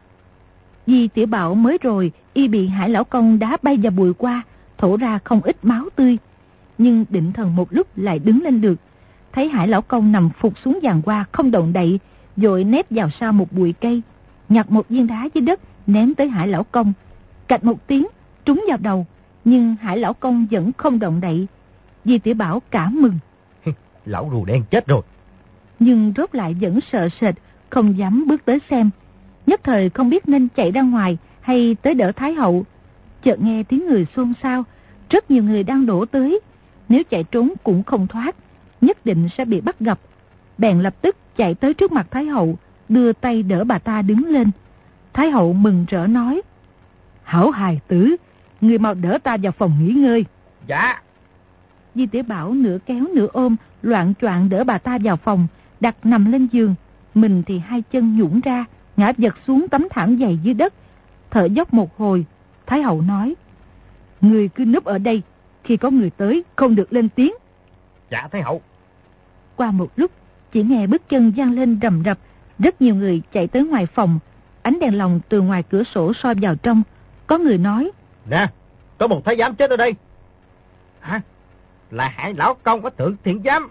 [SPEAKER 2] Di Tiểu Bảo mới rồi y bị Hải Lão Công đá bay vào bụi qua, thổ ra không ít máu tươi, nhưng định thần một lúc lại đứng lên được. Thấy Hải Lão Công nằm phục xuống giàn hoa không động đậy, vội nép vào sau một bụi cây, nhặt một viên đá dưới đất ném tới Hải Lão Công. Cạch một tiếng trúng vào đầu, nhưng Hải Lão Công vẫn không động đậy. Di Tiểu Bảo cảm mừng:
[SPEAKER 3] lão rùa đen chết rồi.
[SPEAKER 2] Nhưng rốt lại vẫn sợ sệt, không dám bước tới xem. Nhất thời không biết nên chạy ra ngoài hay tới đỡ Thái Hậu. Chợt nghe tiếng người xôn xao, rất nhiều người đang đổ tới. Nếu chạy trốn cũng không thoát, nhất định sẽ bị bắt gặp. Bèn lập tức chạy tới trước mặt Thái Hậu, đưa tay đỡ bà ta đứng lên. Thái Hậu mừng rỡ nói: Hảo hài tử, người mau đỡ ta vào phòng nghỉ ngơi.
[SPEAKER 3] Dạ.
[SPEAKER 2] Di Tiểu Bảo nửa kéo nửa ôm, loạng choạng đỡ bà ta vào phòng, đặt nằm lên giường. Mình thì 2 chân nhũn ra, ngã vật xuống tấm thảm dày dưới đất, thở dốc một hồi. Thái Hậu nói: Người cứ núp ở đây, khi có người tới không được lên tiếng.
[SPEAKER 3] Dạ Thái Hậu.
[SPEAKER 2] Qua một lúc, chỉ nghe bước chân vang lên rầm rập, rất nhiều người chạy tới ngoài phòng. Ánh đèn lồng từ ngoài cửa sổ soi vào trong. Có người nói:
[SPEAKER 3] Nè, có một thái giám chết ở đây. Hả? Là Hải Lão Công của Thượng Thiện Giám.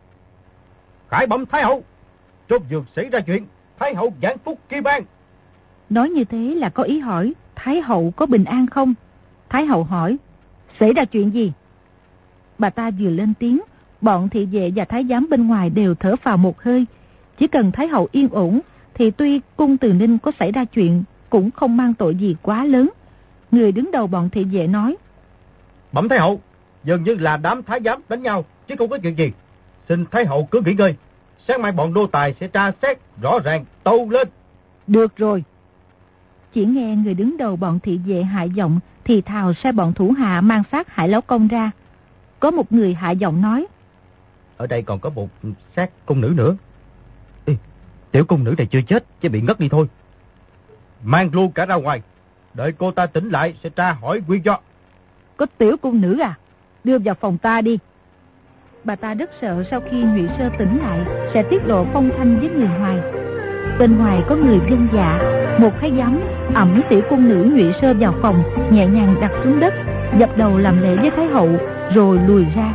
[SPEAKER 3] Khải bẩm Thái Hậu, trong vườn xảy ra chuyện, Thái Hậu giảng phúc kỳ ban.
[SPEAKER 2] Nói như thế là có ý hỏi Thái Hậu có bình an không. Thái Hậu hỏi: Xảy ra chuyện gì? Bà ta vừa lên tiếng, bọn thị vệ và thái giám bên ngoài đều thở phào một hơi. Chỉ cần Thái Hậu yên ổn thì tuy cung Từ Ninh có xảy ra chuyện cũng không mang tội gì quá lớn. Người đứng đầu bọn thị vệ nói:
[SPEAKER 3] Bẩm Thái Hậu, dường như là đám thái giám đánh nhau, chứ không có chuyện gì. Xin Thái Hậu cứ nghỉ ngơi, sáng mai bọn nô tài sẽ tra xét rõ ràng tâu lên.
[SPEAKER 2] Được rồi. Chỉ nghe người đứng đầu bọn thị vệ hạ giọng thì thào sai bọn thủ hạ mang xác Hải Lão Công ra. Có một người hạ giọng nói:
[SPEAKER 3] Ở đây còn có một xác cung nữ nữa. Ê, tiểu cung nữ này chưa chết, chỉ bị ngất đi thôi.
[SPEAKER 4] Mang luôn cả ra ngoài, đợi cô ta tỉnh lại sẽ tra hỏi nguyên do.
[SPEAKER 2] Có tiểu cung nữ à? Đưa vào phòng ta đi. Bà ta rất sợ sau khi Nhụy Sơ tỉnh lại sẽ tiết lộ phong thanh với người ngoài. Bên ngoài có người vâng dạ, một cái giám ẵm tiểu cung nữ Nhụy Sơ vào phòng, nhẹ nhàng đặt xuống đất, dập đầu làm lễ với Thái hậu, rồi lùi ra.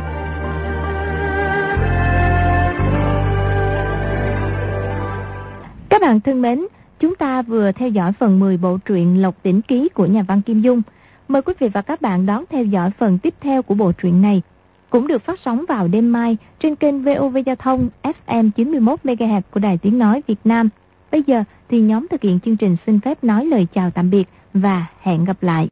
[SPEAKER 1] Các bạn thân mến, chúng ta vừa theo dõi phần 10 bộ truyện Lộc Tỉnh Ký của nhà văn Kim Dung. Mời quý vị và các bạn đón theo dõi phần tiếp theo của bộ truyện này, cũng được phát sóng vào đêm mai trên kênh VOV Giao thông FM 91 MHz của Đài Tiếng nói Việt Nam. Bây giờ thì nhóm thực hiện chương trình xin phép nói lời chào tạm biệt và hẹn gặp lại.